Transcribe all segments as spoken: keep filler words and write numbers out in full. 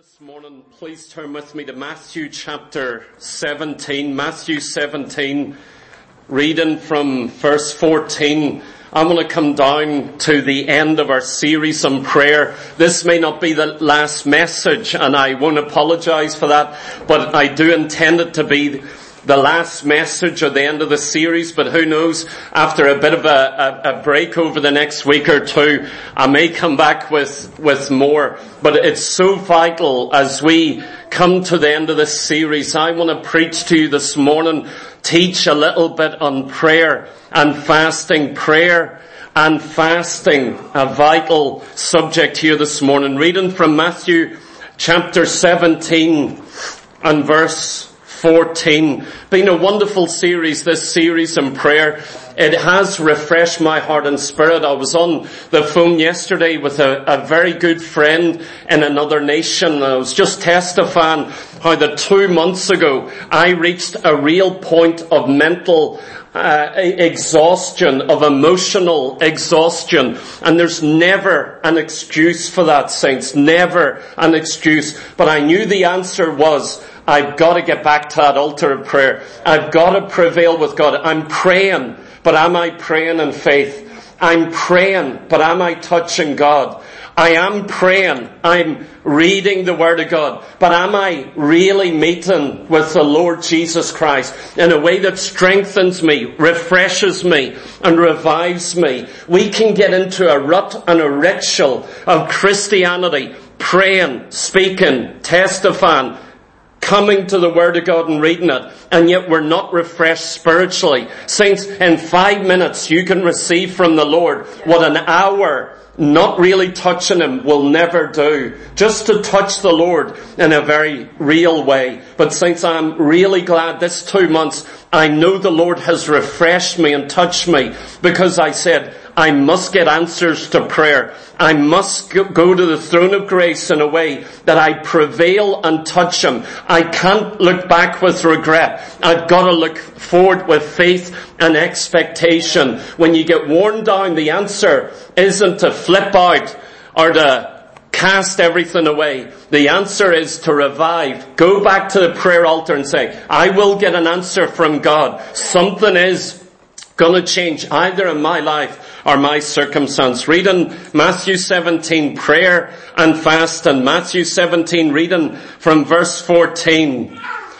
This morning, please turn with me to Matthew chapter seventeen. Matthew seventeen, reading from verse fourteen. I want to come down to the end of our series on prayer. This may not be the last message, and I won't apologize for that, but I do intend it to be the last message or the end of the series. But who knows, after a bit of a, a, a break over the next week or two, I may come back with, with more. But it's so vital as we come to the end of this series. I want to preach to you this morning, teach a little bit on prayer and fasting. Prayer and fasting, a vital subject here this morning. Reading from Matthew chapter seventeen and verse fourteen. Been a wonderful series, this series on prayer. It has refreshed my heart and spirit. I was on the phone yesterday with a, a very good friend in another nation. I was just testifying how that two months ago I reached a real point of mental uh, exhaustion, of emotional exhaustion. And there's never an excuse for that, saints. Never an excuse. But I knew the answer was, I've got to get back to that altar of prayer. I've got to prevail with God. I'm praying, but am I praying in faith? I'm praying, but am I touching God? I am praying, I'm reading the Word of God, but am I really meeting with the Lord Jesus Christ in a way that strengthens me, refreshes me, and revives me? We can get into a rut and a ritual of Christianity, praying, speaking, testifying, coming to the Word of God and reading it, and yet we're not refreshed spiritually. Saints, in five minutes you can receive from the Lord what an hour not really touching Him will never do. Just to touch the Lord in a very real way. But saints, I'm really glad this two months I know the Lord has refreshed me and touched me, because I said, I must get answers to prayer. I must go to the throne of grace in a way that I prevail and touch Him. I can't look back with regret. I've got to look forward with faith and expectation. When you get worn down, the answer isn't to flip out or to cast everything away. The answer is to revive. Go back to the prayer altar and say, I will get an answer from God. Something is going to change either in my life or my circumstance. Reading Matthew seventeen, prayer and fast, and Matthew seventeen, reading from verse fourteen.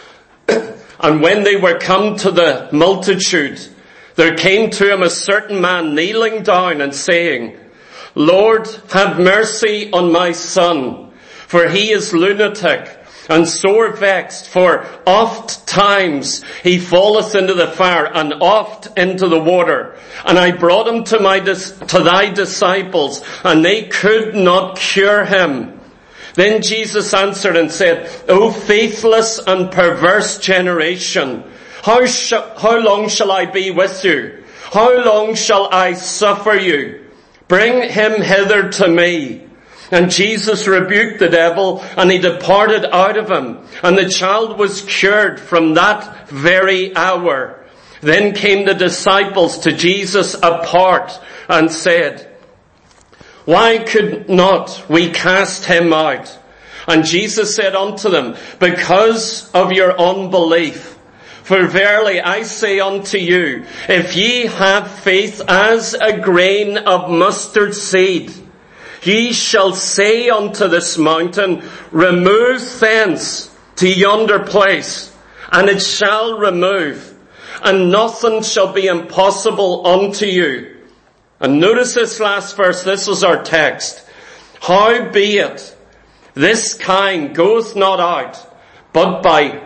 And when they were come to the multitude, there came to him a certain man kneeling down and saying, Lord, have mercy on my son, for he is lunatic and sore vexed, for oft times he falleth into the fire and oft into the water. And I brought him to my dis- to thy disciples, and they could not cure him. Then Jesus answered and said, O faithless and perverse generation, how sh- how long shall I be with you? How long shall I suffer you? Bring him hither to me. And Jesus rebuked the devil, and he departed out of him. And the child was cured from that very hour. Then came the disciples to Jesus apart and said, Why could not we cast him out? And Jesus said unto them, Because of your unbelief. For verily I say unto you, if ye have faith as a grain of mustard seed, ye shall say unto this mountain, Remove thence to yonder place, and it shall remove, and nothing shall be impossible unto you. And notice this last verse, this is our text. Howbeit, this kind goeth not out, but by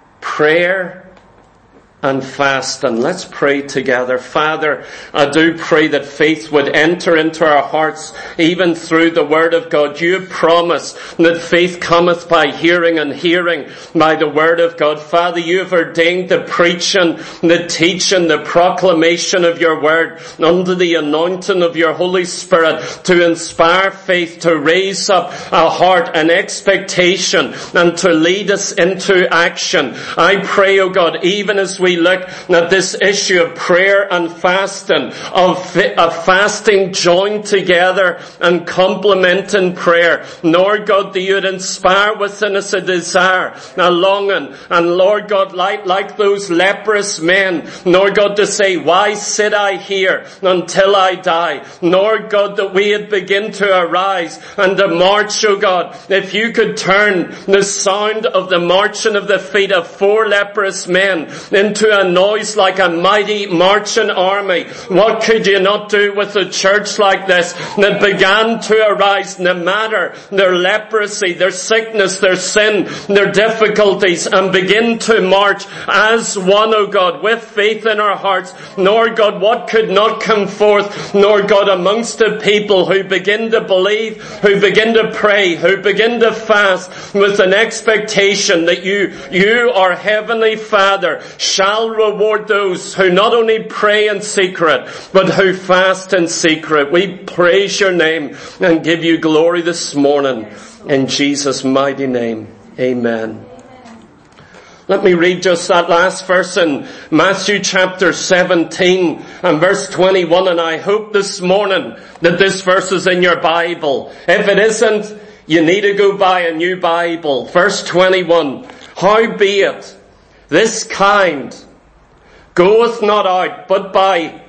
prayer and fast. And let's pray together. Father, I do pray that faith would enter into our hearts, even through the Word of God. You have promised that faith cometh by hearing, and hearing by the Word of God. Father, you have ordained the preaching, the teaching, the proclamation of your Word under the anointing of your Holy Spirit to inspire faith, to raise up a heart and expectation, and to lead us into action. I pray, O God, even as we we look at this issue of prayer and fasting, of, of fasting joined together and complementing prayer. Lord God, that you would inspire within us a desire, a longing, and Lord God, like, like those leprous men, Lord God, to say, why sit I here until I die? Lord God, that we would begin to arise and to march, oh God. If you could turn the sound of the marching of the feet of four leprous men into a noise like a mighty marching army, what could you not do with a church like this that began to arise, no matter their leprosy, their sickness, their sin, their difficulties, and begin to march as one, oh God, with faith in our hearts? Lord God, what could not come forth, Lord God, amongst the people who begin to believe, who begin to pray, who begin to fast with an expectation that you, you, our Heavenly Father, shall reward those who not only pray in secret, but who fast in secret. We praise your name and give you glory this morning. In Jesus' mighty name, amen. Let me read just that last verse in Matthew chapter seventeen and verse twenty-one, and I hope this morning that this verse is in your Bible. If it isn't, you need to go buy a new Bible. Verse twenty-one, howbeit this kind goeth not out but by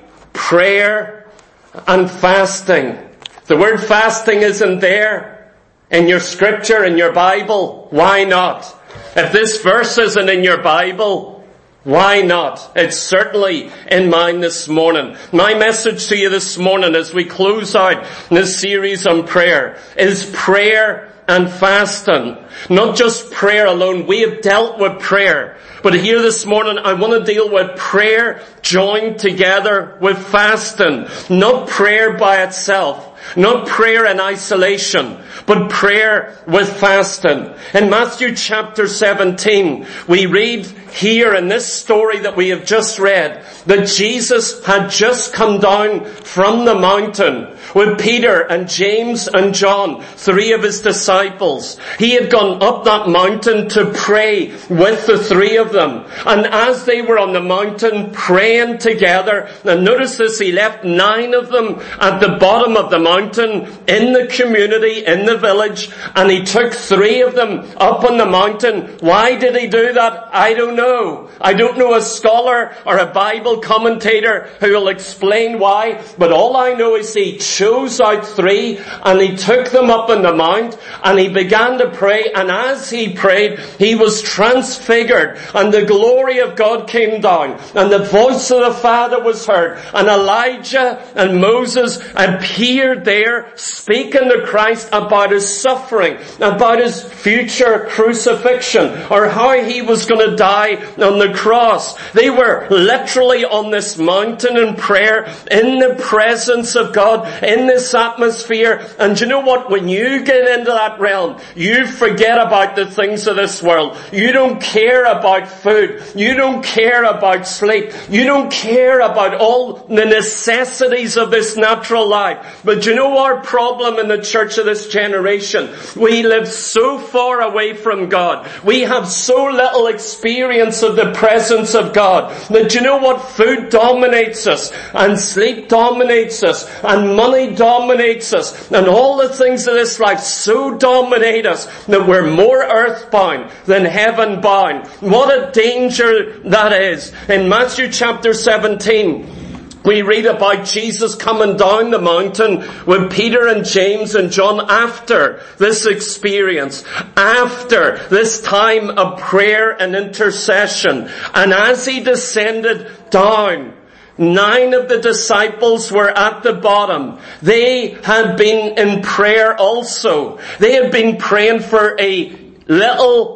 prayer and fasting. The word fasting isn't there in your scripture, in your Bible. Why not? If this verse isn't in your Bible, why not? It's certainly in mine this morning. My message to you this morning as we close out this series on prayer is prayer and fasting. Not just prayer alone. We have dealt with prayer. But here this morning I want to deal with prayer joined together with fasting. Not prayer by itself. Not prayer in isolation, but prayer with fasting. In Matthew chapter seventeen, we read here in this story that we have just read that Jesus had just come down from the mountain with Peter and James and John, three of his disciples. He had gone up that mountain to pray with the three of them. And as they were on the mountain praying together, and notice this, he left nine of them at the bottom of the mountain in the community, in the village, and he took three of them up on the mountain. Why did he do that? I don't know. I don't know a scholar or a Bible commentator who will explain why, but all I know is he chose out three and he took them up on the mount and he began to pray, and as he prayed, he was transfigured and the glory of God came down and the voice of the Father was heard, and Elijah and Moses appeared there speaking to Christ about his suffering, about his future crucifixion, or how he was going to die on the cross. They were literally on this mountain in prayer, in the presence of God, in this atmosphere. And you know what? When you get into that realm, you forget about the things of this world. You don't care about food. You don't care about sleep. You don't care about all the necessities of this natural life. But you know our problem in the church of this generation? We live so far away from God. We have so little experience of the presence of God that you know what? Food dominates us, and sleep dominates us, and money dominates us, and all the things of this life so dominate us that we're more earthbound than heaven-bound. What a danger that is. In Matthew chapter seventeen, we read about Jesus coming down the mountain with Peter and James and John after this experience, after this time of prayer and intercession. And as he descended down, nine of the disciples were at the bottom. They had been in prayer also. They had been praying for a little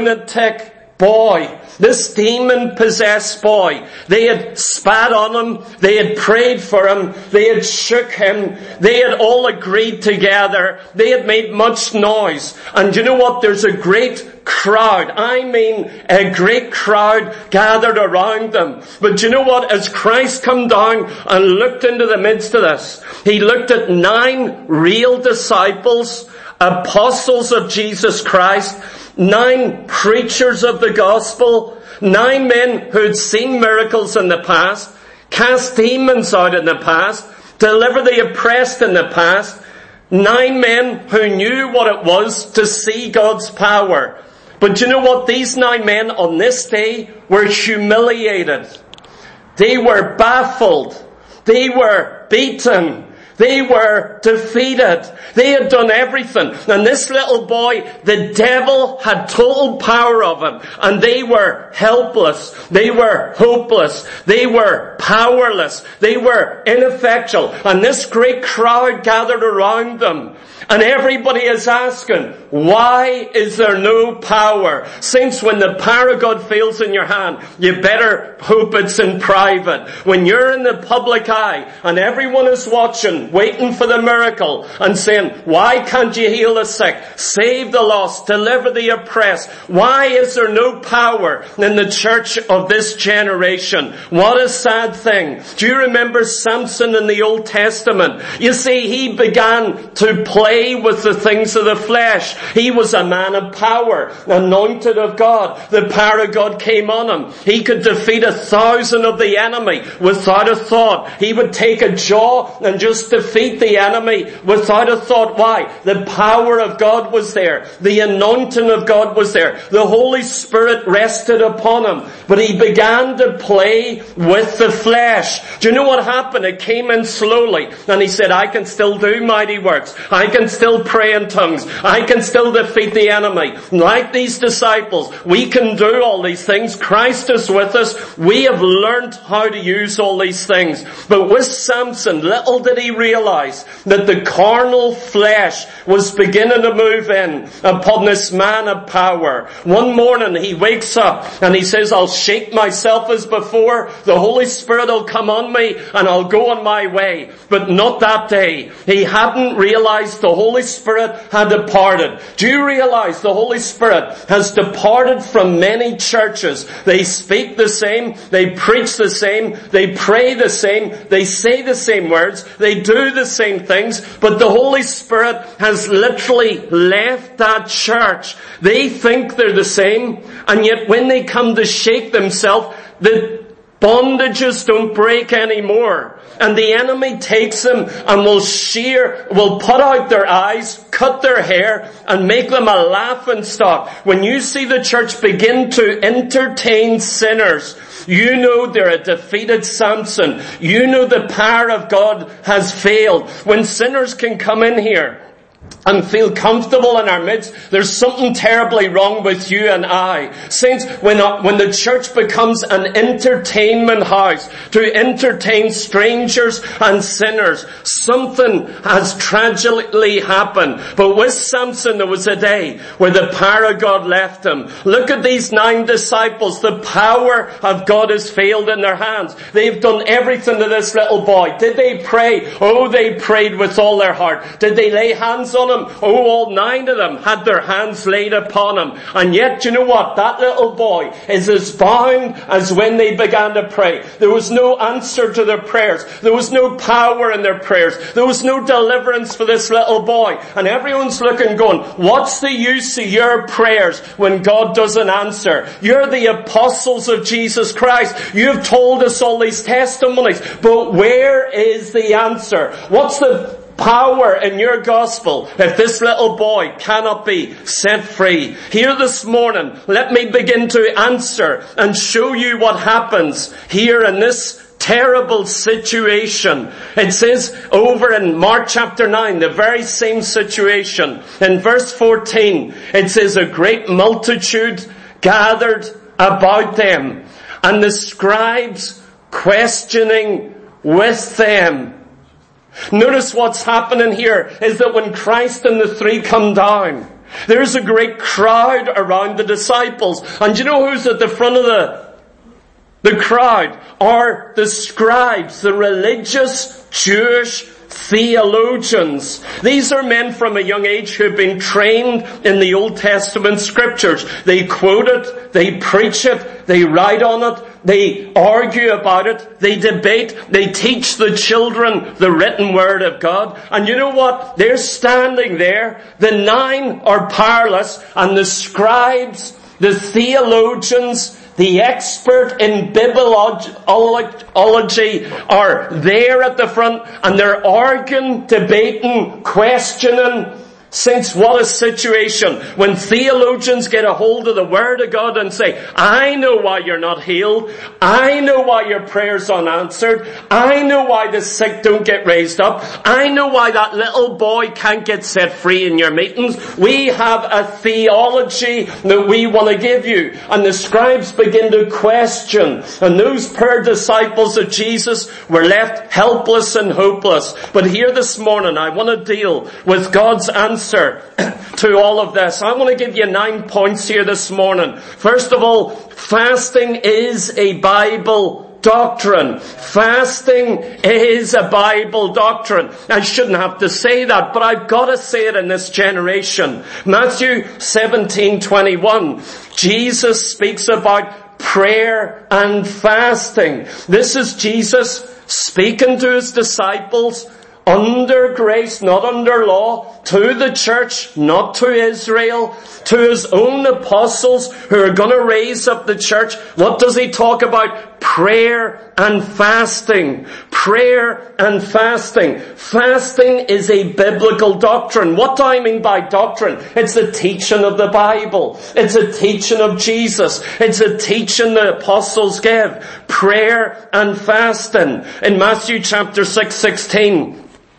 lunatic boy. This demon-possessed boy. They had spat on him. They had prayed for him. They had shook him. They had all agreed together. They had made much noise. And you know what? There's a great crowd. I mean, a great crowd gathered around them. But you know what? As Christ come down and looked into the midst of this, he looked at nine real disciples, apostles of Jesus Christ. nine preachers of the gospel, nine men who'd seen miracles in the past, cast demons out in the past, deliver the oppressed in the past, nine men who knew what it was to see God's power. But you know what? These nine men on this day were humiliated. They were baffled. They were beaten. They were defeated. They had done everything. And this little boy, the devil had total power of him. And they were helpless. They were hopeless. They were powerless. They were ineffectual. And this great crowd gathered around them. And everybody is asking, why is there no power? Since when the power of God fails in your hand, you better hope it's in private. When you're in the public eye and everyone is watching, waiting for the miracle and saying, why can't you heal the sick, save the lost, deliver the oppressed? Why is there no power in the church of this generation? What a sad thing. Do you remember Samson in the Old Testament? You see, he began to play with the things of the flesh. He was a man of power, anointed of God. The power of God came on him. He could defeat a thousand of the enemy without a thought. He would take a jaw and just defeat the enemy without a thought. Why? The power of God was there. The anointing of God was there. The Holy Spirit rested upon him. But he began to play with the flesh. Do you know what happened? It came in slowly. And he said, I can still do mighty works. I can still pray in tongues. I can still defeat the enemy. Like these disciples, we can do all these things. Christ is with us. We have learned how to use all these things. But with Samson, little did he realize that the carnal flesh was beginning to move in upon this man of power. One morning he wakes up and he says, I'll shake myself as before. The Holy Spirit will come on me and I'll go on my way. But not that day. He hadn't realized the Holy Spirit had departed. Do you realize the Holy Spirit has departed from many churches? They speak the same, they preach the same, they pray the same, they say the same words, they do the same things, but the Holy Spirit has literally left that church. They think they're the same, and yet when they come to shake themselves, the bondages don't break anymore. And the enemy takes them and will shear, will put out their eyes, cut their hair, and make them a laughing stock. When you see the church begin to entertain sinners, you know they're a defeated Samson. You know the power of God has failed. When sinners can come in here and feel comfortable in our midst, there's something terribly wrong with you and I. Saints, when, when the church becomes an entertainment house to entertain strangers and sinners, something has tragically happened. But with Samson, there was a day where the power of God left him. Look at these nine disciples. The power of God has failed in their hands. They've done everything to this little boy. Did they pray? Oh, they prayed with all their heart. Did they lay hands on him? Oh, all nine of them had their hands laid upon him. And yet, you know what? That little boy is as bound as when they began to pray. There was no answer to their prayers. There was no power in their prayers. There was no deliverance for this little boy. And everyone's looking going, what's the use of your prayers when God doesn't answer? You're the apostles of Jesus Christ. You've told us all these testimonies. But where is the answer? What's the power in your gospel if this little boy cannot be set free? Here this morning, let me begin to answer and show you what happens here in this terrible situation. It says over in Mark chapter nine, the very same situation. In verse fourteen, it says, a great multitude gathered about them, and the scribes questioning with them. Notice what's happening here is that when Christ and the three come down, there's a great crowd around the disciples. And do you know who's at the front of the, the crowd? Are the scribes, the religious Jewish theologians. These are men from a young age who've been trained in the Old Testament scriptures. They quote it, they preach it, they write on it, they argue about it, they debate, they teach the children the written word of God. And you know what? They're standing there. The nine are powerless, and the scribes, the theologians, the expert in bibliology are there at the front, and they're arguing, debating, questioning. Saints, what a situation when theologians get a hold of the Word of God and say, I know why you're not healed. I know why your prayer's unanswered. I know why the sick don't get raised up. I know why that little boy can't get set free in your meetings. We have a theology that we want to give you. And the scribes begin to question. And those poor disciples of Jesus were left helpless and hopeless. But here this morning, I want to deal with God's answer to all of this. I want to give you nine points here this morning. First of all, fasting is a Bible doctrine. Fasting is a Bible doctrine. I shouldn't have to say that, but I've got to say it in this generation. Matthew seventeen twenty-one. Jesus speaks about prayer and fasting. This is Jesus speaking to his disciples under grace, not under law, to the church, not to Israel, to his own apostles who are going to raise up the church. What does he talk about? Prayer and fasting. Prayer and fasting. Fasting is a biblical doctrine. What do I mean by doctrine? It's the teaching of the Bible. It's a teaching of Jesus. It's a teaching the apostles gave. Prayer and fasting. In Matthew chapter six sixteen,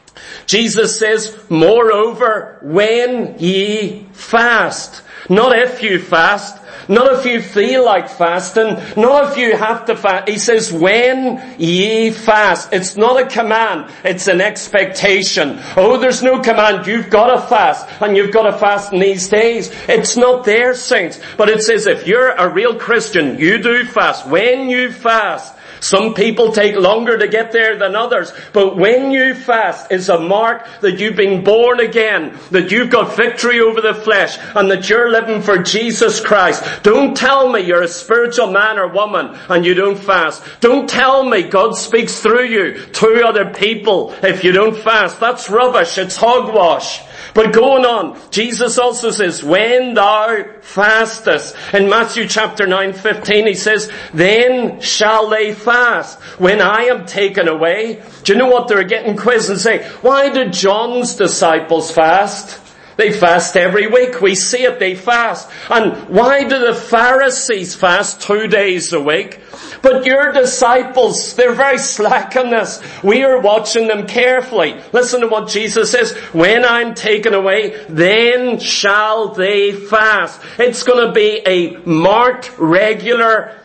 Jesus says, moreover, when ye fast. Not if you fast. Not if you feel like fasting. Not if you have to fast. He says, when ye fast. It's not a command. It's an expectation. Oh, there's no command. You've got to fast. And you've got to fast in these days. It's not there, saints. But it says, if you're a real Christian, you do fast. When you fast. Some people take longer to get there than others. But when you fast, is a mark that you've been born again, that you've got victory over the flesh, and that you're living for Jesus Christ. Don't tell me you're a spiritual man or woman and you don't fast. Don't tell me God speaks through you to other people if you don't fast. That's rubbish. It's hogwash. But going on, Jesus also says, when thou fastest. In Matthew chapter nine fifteen, he says, then shall they fast when I am taken away. Do you know what they're getting quizzed and say? Why did John's disciples fast? They fast every week. We see it. They fast. And why do the Pharisees fast two days a week? But your disciples, they're very slack on this. We are watching them carefully. Listen to what Jesus says. When I'm taken away, then shall they fast. It's going to be a marked, regular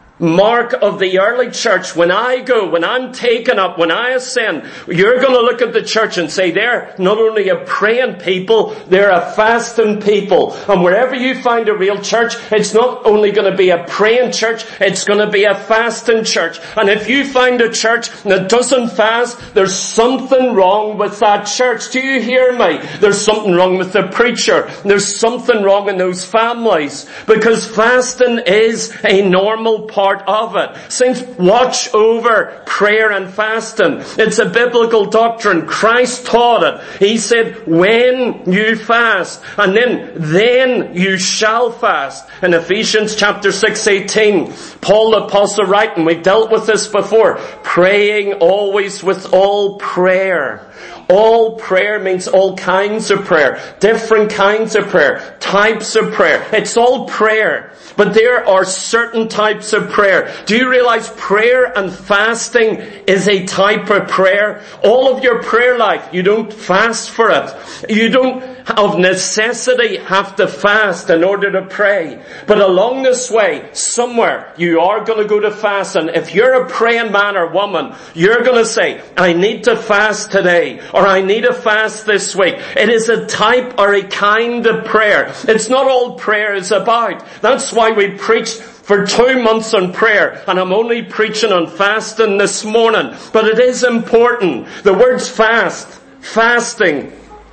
mark of the early church. When I go, when I'm taken up, when I ascend, you're going to look at the church and say, they're not only a praying people, they're a fasting people. And wherever you find a real church, it's not only going to be a praying church, it's going to be a fasting church. And if you find a church that doesn't fast, there's something wrong with that church. Do you hear me? There's something wrong with the preacher. There's something wrong in those families. Because fasting is a normal part of it. Saints, watch over prayer and fasting. It's a biblical doctrine. Christ taught it. He said, when you fast, and then, then you shall fast. In Ephesians chapter six eighteen, Paul the apostle writing, we've dealt with this before, praying always with all prayer. All prayer means all kinds of prayer, different kinds of prayer, types of prayer. It's all prayer. But there are certain types of prayer. Do you realize prayer and fasting is a type of prayer? All of your prayer life, you don't fast for it. You don't of necessity have to fast in order to pray. But along this way, somewhere, you are going to go to fast. And if you're a praying man or woman, you're going to say, I need to fast today. or I need a fast this week. It is a type or a kind of prayer. It's not all prayer is about. That's why we preached for two months on prayer, and I'm only preaching on fasting this morning. But it is important. The words fast, fasting,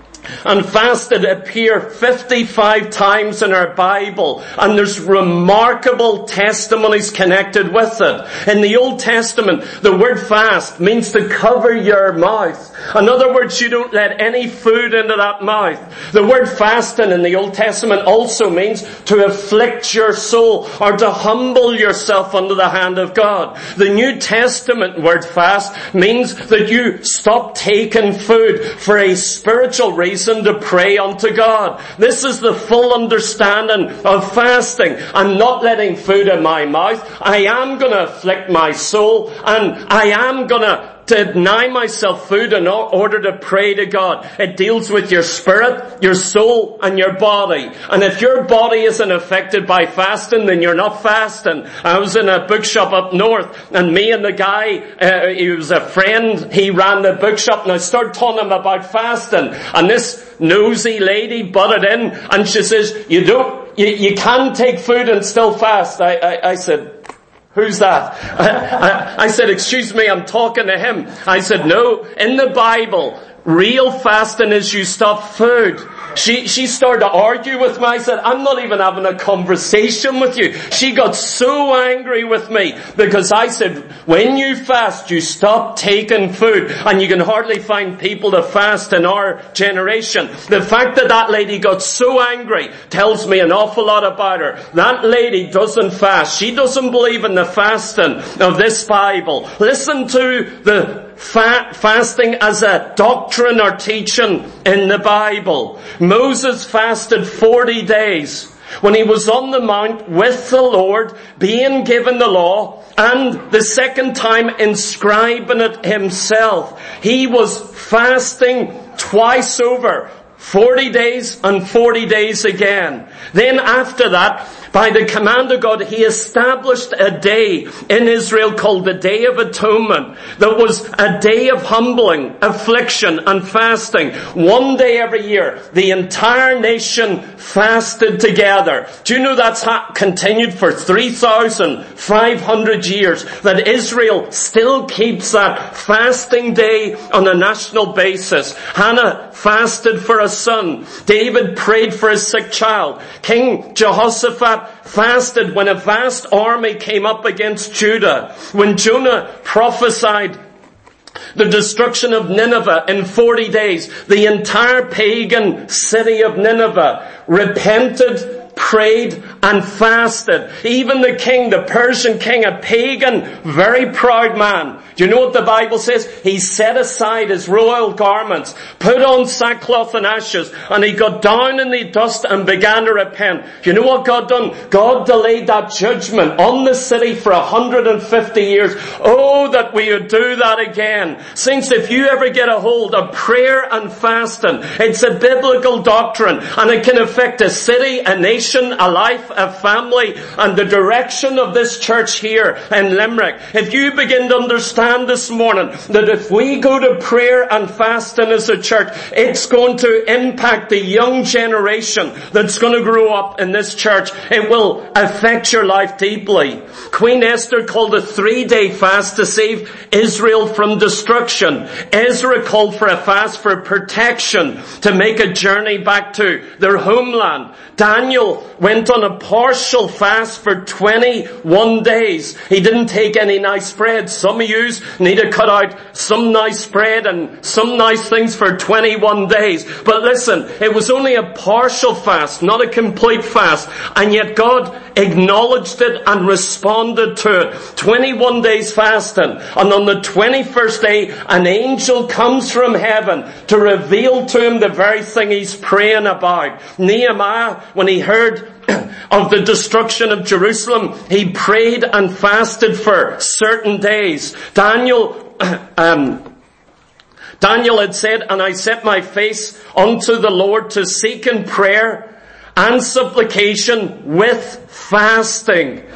and fasted appear fifty-five times in our Bible, and there's remarkable testimonies connected with it. In the Old Testament, the word fast means to cover your mouth. In other words, you don't let any food into that mouth. The word fasting in the Old Testament also means to afflict your soul, or to humble yourself under the hand of God. The New Testament word fast means that you stop taking food for a spiritual reason, to pray unto God. This is the full understanding of fasting. I'm not letting food in my mouth. I am going to afflict my soul, and I am going to to deny myself food in order to pray to God. It deals with your spirit, your soul, and your body. And if your body isn't affected by fasting, then you're not fasting. I was in a bookshop up north, and me and the guy, uh, he was a friend, he ran the bookshop, and I started telling him about fasting. And this nosy lady butted in, and she says, you don't, you, you can take food and still fast. I, I, I said, who's that? I, I, I said, excuse me, I'm talking to him. I said, no, in the Bible, real fasting is you stop food. She, she started to argue with me. I said, I'm not even having a conversation with you. She got so angry with me because I said, when you fast, you stop taking food. And you can hardly find people to fast in our generation. The fact that that lady got so angry tells me an awful lot about her. That lady doesn't fast. She doesn't believe in the fasting of this Bible. Listen to the Fa- fasting as a doctrine or teaching in the Bible. Moses fasted forty days when he was on the mount with the Lord, being given the law, and the second time inscribing it himself. He was fasting twice over, forty days and forty days again. Then after that, by the command of God, he established a day in Israel called the Day of Atonement. That was a day of humbling, affliction, and fasting. One day every year, the entire nation fasted together. Do you know that's ha- continued for three thousand five hundred years? That Israel still keeps that fasting day on a national basis. Hannah fasted for a son. David prayed for a sick child. King Jehoshaphat fasted when a vast army came up against Judah. When Jonah prophesied the destruction of Nineveh in forty days, the entire pagan city of Nineveh repented, prayed, and fasted. Even the king, the Persian king, a pagan, very proud man. Do you know what the Bible says? He set aside his royal garments, put on sackcloth and ashes, and he got down in the dust and began to repent. Do you know what God done? God delayed that judgment on the city for one hundred fifty years. Oh, that we would do that again. Saints, if you ever get a hold of prayer and fasting, it's a biblical doctrine, and it can affect a city, a nation, a life, a family, and the direction of this church here in Limerick. If you begin to understand this morning that if we go to prayer and fasting as a church, it's going to impact the young generation that's going to grow up in this church. It will affect your life deeply. Queen Esther called a three-day fast to save Israel from destruction. Ezra called for a fast for protection to make a journey back to their homeland. Daniel went on a partial fast for twenty-one days. He didn't take any nice bread. Some of you need to cut out some nice bread and some nice things for twenty-one days. But listen, it was only a partial fast, not a complete fast. And yet God acknowledged it and responded to it. twenty-one days fasting. And on the twenty-first day, an angel comes from heaven to reveal to him the very thing he's praying about. Nehemiah, when he heard of the destruction of Jerusalem, he prayed and fasted for certain days. Daniel, um, Daniel had said, and I set my face unto the Lord to seek in prayer and supplication with fasting.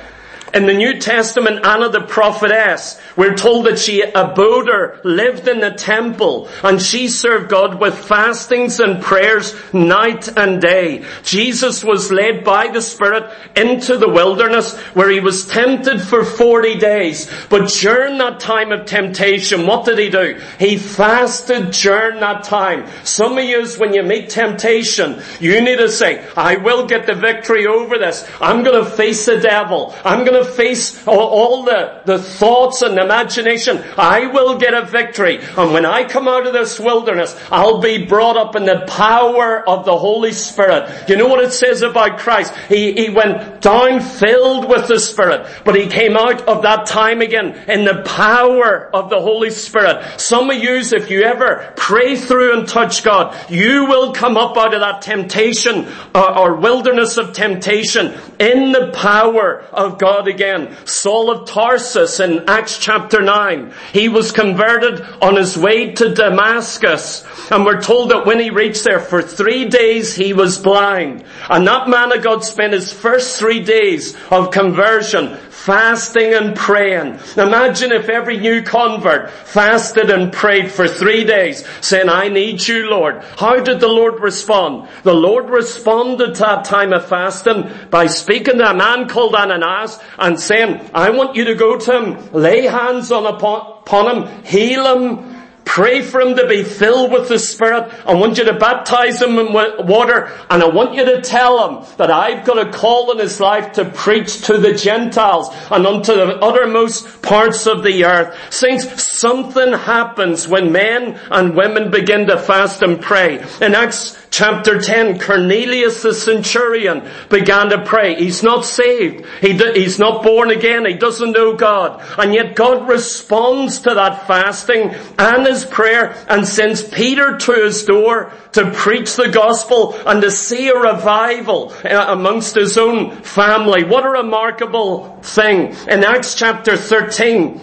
In the New Testament, Anna the prophetess, we're told that she abode or lived in the temple, and she served God with fastings and prayers night and day. Jesus was led by the Spirit into the wilderness where he was tempted for forty days. But during that time of temptation, what did he do? He fasted during that time. Some of you, when you meet temptation, you need to say, I will get the victory over this. I'm going to face the devil. I'm going to face all, all the, the thoughts and imagination. I will get a victory. And when I come out of this wilderness, I'll be brought up in the power of the Holy Spirit. You know what it says about Christ? He, he went down filled with the Spirit, but he came out of that time again in the power of the Holy Spirit. Some of you, if you ever pray through and touch God, you will come up out of that temptation or, or wilderness of temptation in the power of God again. Saul of Tarsus in Acts chapter nine, he was converted on his way to Damascus, and we're told that when he reached there, for three days he was blind. And that man of God spent his first three days of conversion fasting and praying. Imagine if every new convert fasted and prayed for three days, saying, I need you, Lord. How did the Lord respond? The Lord responded to that time of fasting by speaking to a man called Ananias and saying, I want you to go to him, lay hands on upon, upon him, heal him, pray for him to be filled with the Spirit. I want you to baptize him in water, and I want you to tell him that I've got a call in his life to preach to the Gentiles and unto the uttermost parts of the earth. Saints, something happens when men and women begin to fast and pray. In Acts chapter ten, Cornelius the centurion began to pray. He's not saved. He do, he's not born again. He doesn't know God. And yet God responds to that fasting and his prayer and sends Peter to his door to preach the gospel and to see a revival amongst his own family. What a remarkable thing. In Acts chapter thirteen,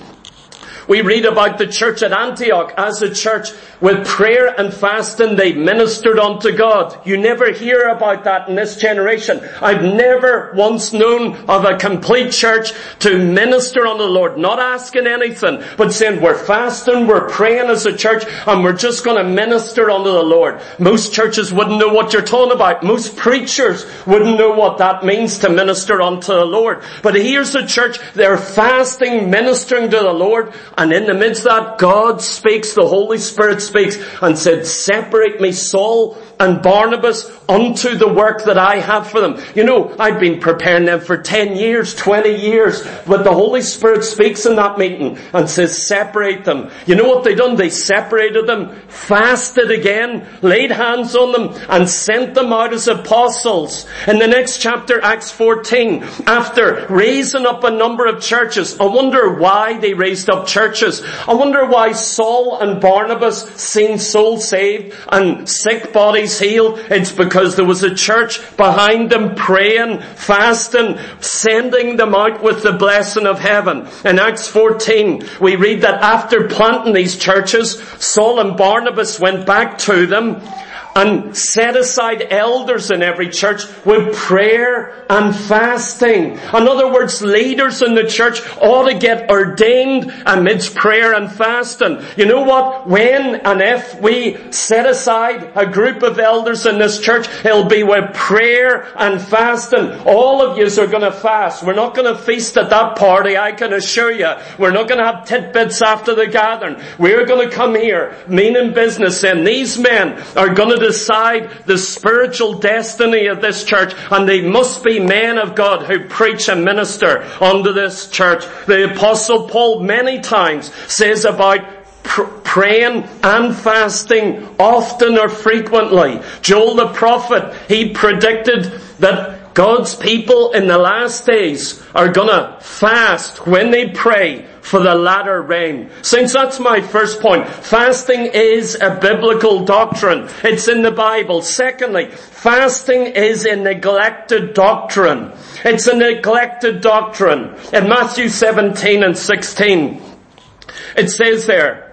we read about the church at Antioch. As a church, with prayer and fasting, they ministered unto God. You never hear about that in this generation. I've never once known of a complete church to minister unto the Lord, not asking anything, but saying, we're fasting, we're praying as a church, and we're just going to minister unto the Lord. Most churches wouldn't know what you're talking about. Most preachers wouldn't know what that means to minister unto the Lord. But here's a church, they're fasting, ministering to the Lord, and in the midst of that, God speaks, the Holy Spirit speaks, and said, separate me, Saul and Barnabas, unto the work that I have for them. You know, I've been preparing them for ten years, twenty years, but the Holy Spirit speaks in that meeting and says, separate them. You know what they done? They separated them, fasted again, laid hands on them, and sent them out as apostles. In the next chapter, Acts fourteen, after raising up a number of churches, I wonder why they raised up churches. I wonder why Saul and Barnabas seen souls saved and sick bodies healed. It's because there was a church behind them praying, fasting, sending them out with the blessing of heaven. In Acts fourteen, we read that after planting these churches, Saul and Barnabas went back to them and set aside elders in every church with prayer and fasting. In other words, leaders in the church ought to get ordained amidst prayer and fasting. You know what? When and if we set aside a group of elders in this church, it'll be with prayer and fasting. All of yous are going to fast. We're not going to feast at that party, I can assure you. We're not going to have tidbits after the gathering. We're going to come here, meaning business, and these men are going to decide the spiritual destiny of this church, and they must be men of God who preach and minister unto this church. The Apostle Paul many times says about pr- praying and fasting often or frequently. Joel the prophet, he predicted that God's people in the last days are gonna fast when they pray for the latter rain. Saints, that's my first point. Fasting is a biblical doctrine. It's in the Bible. Secondly, fasting is a neglected doctrine. It's a neglected doctrine. In Matthew seventeen and sixteen, it says there,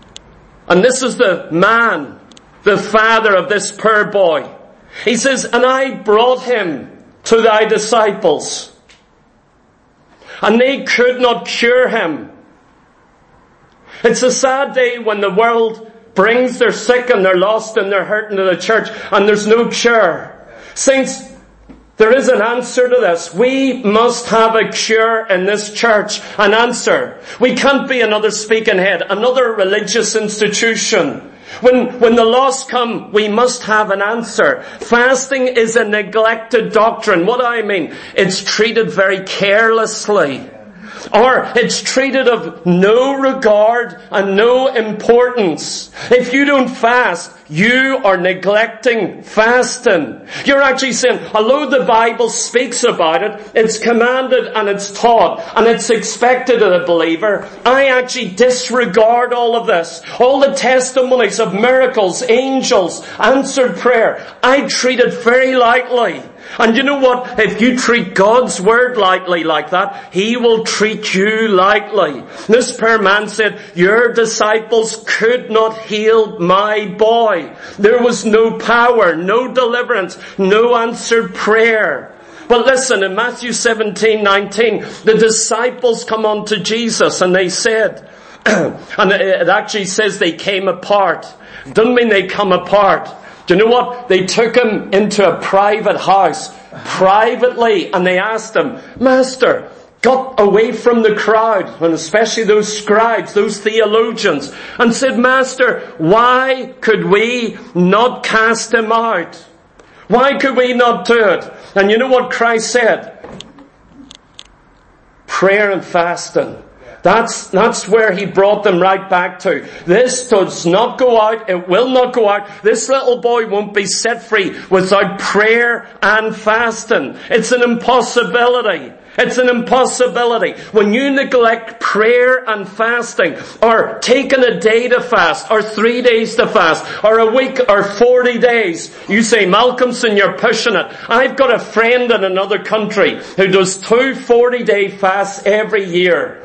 and this is the man, the father of this poor boy. He says, and I brought him to thy disciples, and they could not cure him. It's a sad day when the world brings their sick and their lost and their hurt into the church and there's no cure. Saints, there is an answer to this. We must have a cure in this church. An answer. We can't be another speaking head, another religious institution. When, when the lost come, we must have an answer. Fasting is a neglected doctrine. What do I mean? It's treated very carelessly. Or it's treated of no regard and no importance. If you don't fast, you are neglecting fasting. You're actually saying, although the Bible speaks about it, it's commanded and it's taught and it's expected of the believer, I actually disregard all of this. All the testimonies of miracles, angels, answered prayer, I treat it very lightly. And you know what? If you treat God's word lightly like that, He will treat you lightly. This poor man said, your disciples could not heal my boy. There was no power, no deliverance, no answered prayer. But listen, in Matthew seventeen nineteen, the disciples come unto Jesus and they said, and it actually says they came apart. Doesn't mean they come apart. Do you know what? They took him into a private house, privately, and they asked him, Master, got away from the crowd, and especially those scribes, those theologians, and said, Master, why could we not cast him out? Why could we not do it? And you know what Christ said? Prayer and fasting. That's, that's where He brought them right back to. This does not go out. It will not go out. This little boy won't be set free without prayer and fasting. It's an impossibility. It's an impossibility. When you neglect prayer and fasting, or taking a day to fast, or three days to fast, or a week, or forty days, you say, Malcolmson, you're pushing it. I've got a friend in another country who does two forty-day fasts every year.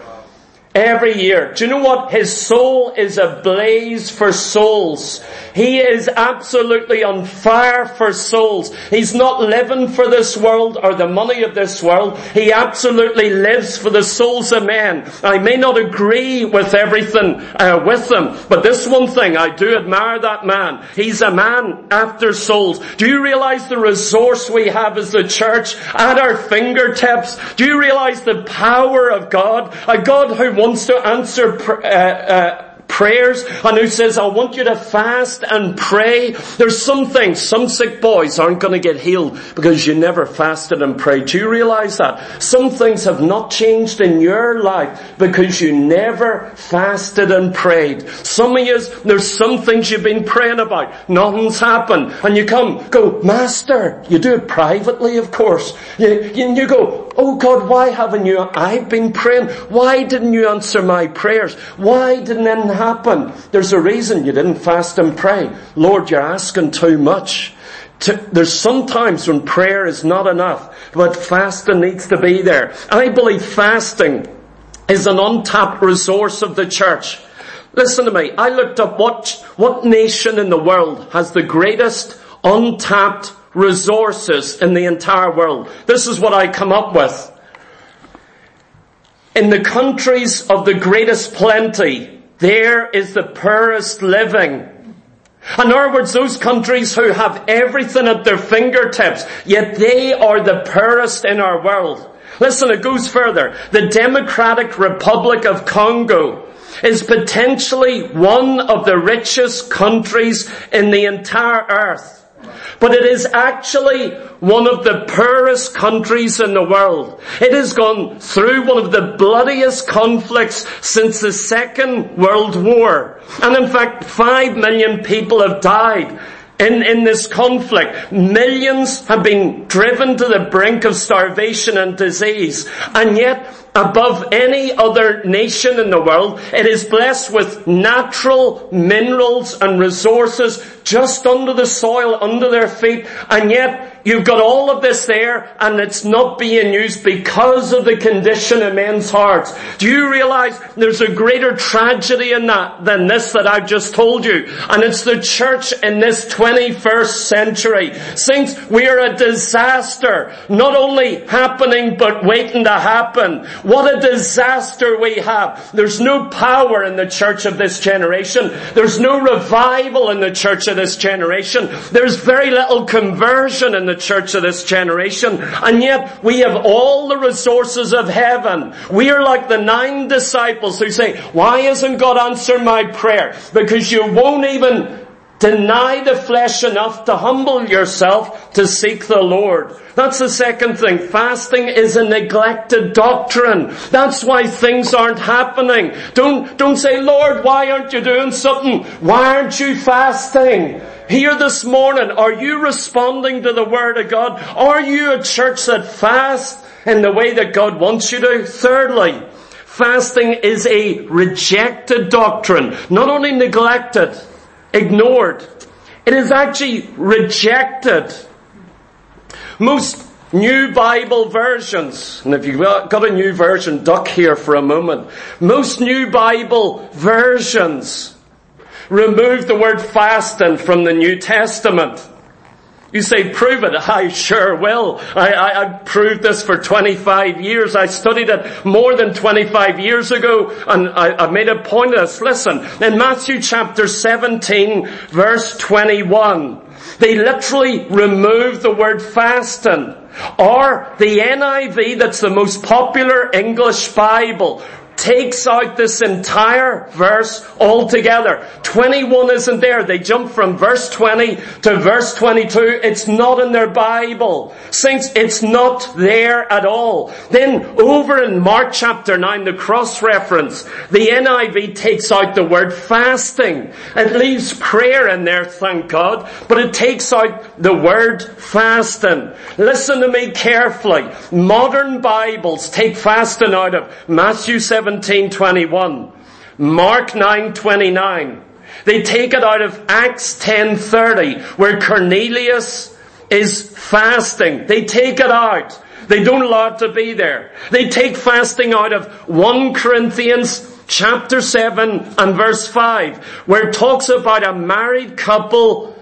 Every year. Do you know what? His soul is ablaze for souls. He is absolutely on fire for souls. He's not living for this world or the money of this world. He absolutely lives for the souls of men. I may not agree with everything uh, with him, but this one thing, I do admire that man. He's a man after souls. Do you realize the resource we have as the church at our fingertips? Do you realize the power of God? A God who wants to answer uh, uh, prayers and who says, I want you to fast and pray. There's some things, some sick boys aren't going to get healed because you never fasted and prayed. Do you realize that? Some things have not changed in your life because you never fasted and prayed. Some of you, there's some things you've been praying about. Nothing's happened. And you come, go, Master. You do it privately, of course. You, you, you go, oh God, why haven't you? I've been praying. Why didn't you answer my prayers? Why didn't anything happen? There's a reason you didn't fast and pray. Lord, you're asking too much. To, there's sometimes when prayer is not enough, but fasting needs to be there. I believe fasting is an untapped resource of the church. Listen to me. I looked up what, what nation in the world has the greatest untapped resources in the entire world. This is what I come up with. In the countries of the greatest plenty, there is the poorest living. In other words, those countries who have everything at their fingertips, yet they are the poorest in our world. Listen, it goes further. The Democratic Republic of Congo is potentially one of the richest countries in the entire earth. But it is actually one of the poorest countries in the world. It has gone through one of the bloodiest conflicts since the Second World War. And in fact, five million people have died in, in this conflict. Millions have been driven to the brink of starvation and disease. And yet, above any other nation in the world, it is blessed with natural minerals and resources just under the soil, under their feet, and yet you've got all of this there and it's not being used because of the condition of men's hearts. Do you realize there's a greater tragedy in that than this that I've just told you? And it's the church in this twenty-first century. Saints, we are a disaster, not only happening but waiting to happen. What a disaster we have. There's no power in the church of this generation. There's no revival in the church of this generation. There's very little conversion in the church of this generation. And yet we have all the resources of heaven. We are like the nine disciples who say, why isn't God answering my prayer? Because you won't even deny the flesh enough to humble yourself to seek the Lord. That's the second thing. Fasting is a neglected doctrine. That's why things aren't happening. Don't, don't say, Lord, why aren't you doing something? Why aren't you fasting? Here this morning, are you responding to the Word of God? Are you a church that fasts in the way that God wants you to? Thirdly, fasting is a rejected doctrine. Not only neglected, ignored. It is actually rejected. Most New Bible versions, and if you've got a new version, duck here for a moment. Most New Bible versions remove the word fasting from the New Testament. You say, prove it. I sure will. I, I, I've proved this for twenty-five years. I studied it more than twenty-five years ago, and I, I made a point of this. Listen, in Matthew chapter seventeen, verse twenty-one, they literally remove the word fasting. Or the N I V, that's the most popular English Bible, takes out this entire verse altogether. twenty-one isn't there. They jump from verse twenty to verse twenty-two. It's not in their Bible. Saints, it's not there at all. Then over in Mark chapter nine, the cross-reference, the N I V takes out the word fasting. It leaves prayer in there, thank God, but it takes out the word fasting. Listen to me carefully. Modern Bibles take fasting out of Matthew seventeen twenty-one, Mark nine twenty-nine. They take it out of Acts ten thirty, where Cornelius is fasting. They take it out. They don't allow it to be there. They take fasting out of First Corinthians chapter seven and verse five, where it talks about a married couple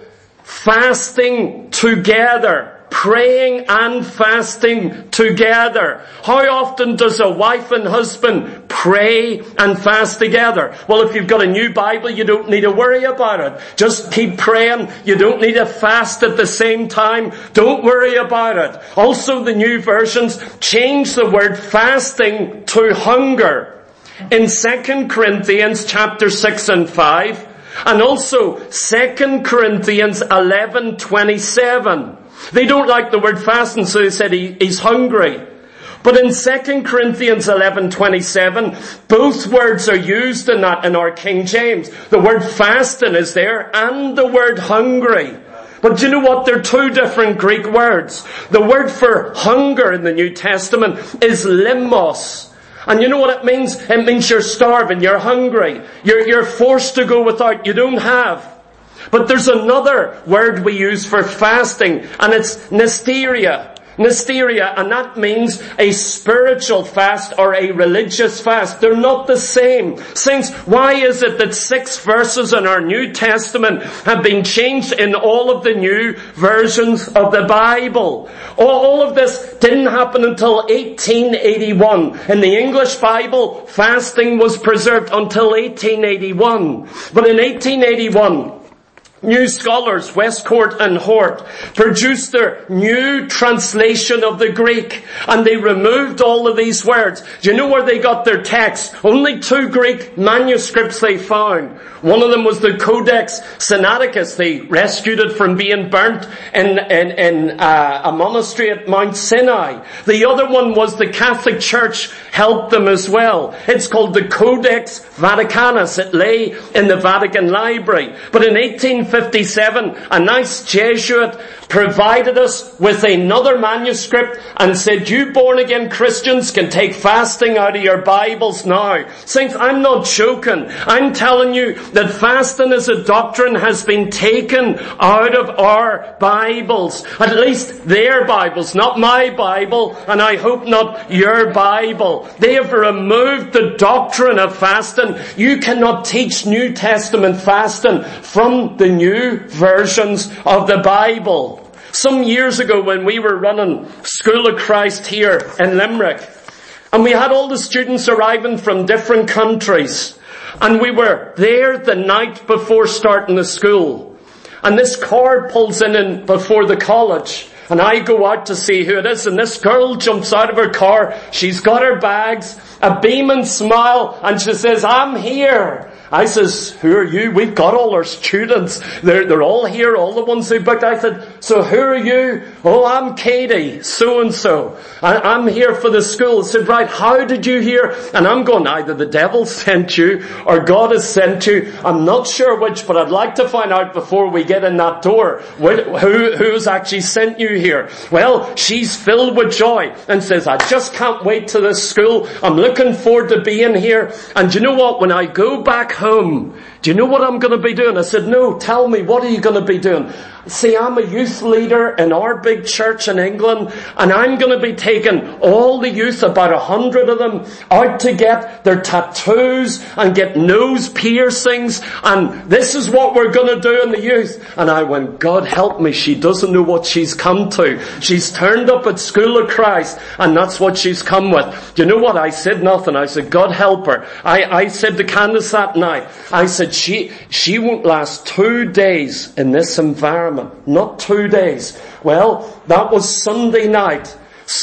fasting together. Praying and fasting together. How often does a wife and husband pray and fast together? Well, if you've got a new Bible, you don't need to worry about it. Just keep praying. You don't need to fast at the same time. Don't worry about it. Also, the new versions change the word fasting to hunger. In Second Corinthians chapter six and five, and also Second Corinthians eleven twenty-seven. They don't like the word fasting, so they said he, he's hungry. But in Second Corinthians eleven twenty-seven, both words are used in that in our King James. The word fasting is there and the word hungry. But do you know what? They're two different Greek words. The word for hunger in the New Testament is limos. And you know what it means? It means you're starving, you're hungry, you're, you're forced to go without, you don't have. But there's another word we use for fasting, and it's Nesteria. Nesteria, and that means a spiritual fast or a religious fast. They're not the same. Saints, why is it that six verses in our New Testament have been changed in all of the new versions of the Bible? All of this didn't happen until eighteen eighty-one. In the English Bible, fasting was preserved until eighteen eighty-one. But in eighteen eighty-one, new scholars, Westcott and Hort, produced their new translation of the Greek, and they removed all of these words. Do you know where they got their text? Only two Greek manuscripts they found. One of them was the Codex Sinaiticus. They rescued it from being burnt in, in, in uh, a monastery at Mount Sinai. The other one was the Catholic Church helped them as well. It's called the Codex Vaticanus. It lay in the Vatican Library. But in eighteen fifty-seven, a nice Jesuit provided us with another manuscript and said, you born-again Christians can take fasting out of your Bibles now. Saints, I'm not joking. I'm telling you that fasting as a doctrine has been taken out of our Bibles. At least their Bibles, not my Bible, and I hope not your Bible. They have removed the doctrine of fasting. You cannot teach New Testament fasting from the new versions of the Bible. Some years ago when we were running School of Christ here in Limerick, And we had all the students arriving from different countries. And we were there the night before starting the school. And this car pulls in, in before the college. And I go out to see who it is. And this girl jumps out of her car. She's got her bags, a beaming smile. And she says, I'm here. I says, who are you? We've got all our students. They're, they're all here, all the ones who booked. I said, so who are you? Oh, I'm Katie, so-and-so. I, I'm here for the school. I said, right, how did you hear? And I'm going, either the devil sent you or God has sent you. I'm not sure which, but I'd like to find out before we get in that door who, who's actually sent you here. Well, she's filled with joy and says, I just can't wait to this school. I'm looking forward to being here. And you know what? When I go back home, do you know what I'm going to be doing? I said, no, tell me, what are you going to be doing? See, I'm a youth leader in our big church in England, and I'm going to be taking all the youth, about a hundred of them, out to get their tattoos and get nose piercings, and this is what we're going to do in the youth. And I went, God help me, she doesn't know what she's come to. She's turned up at School of Christ, and that's what she's come with. Do you know what? I said nothing. I said, God help her. I, I said to Candace that night, I said, she, she won't last two days in this environment. Not two days. Well, that was Sunday night.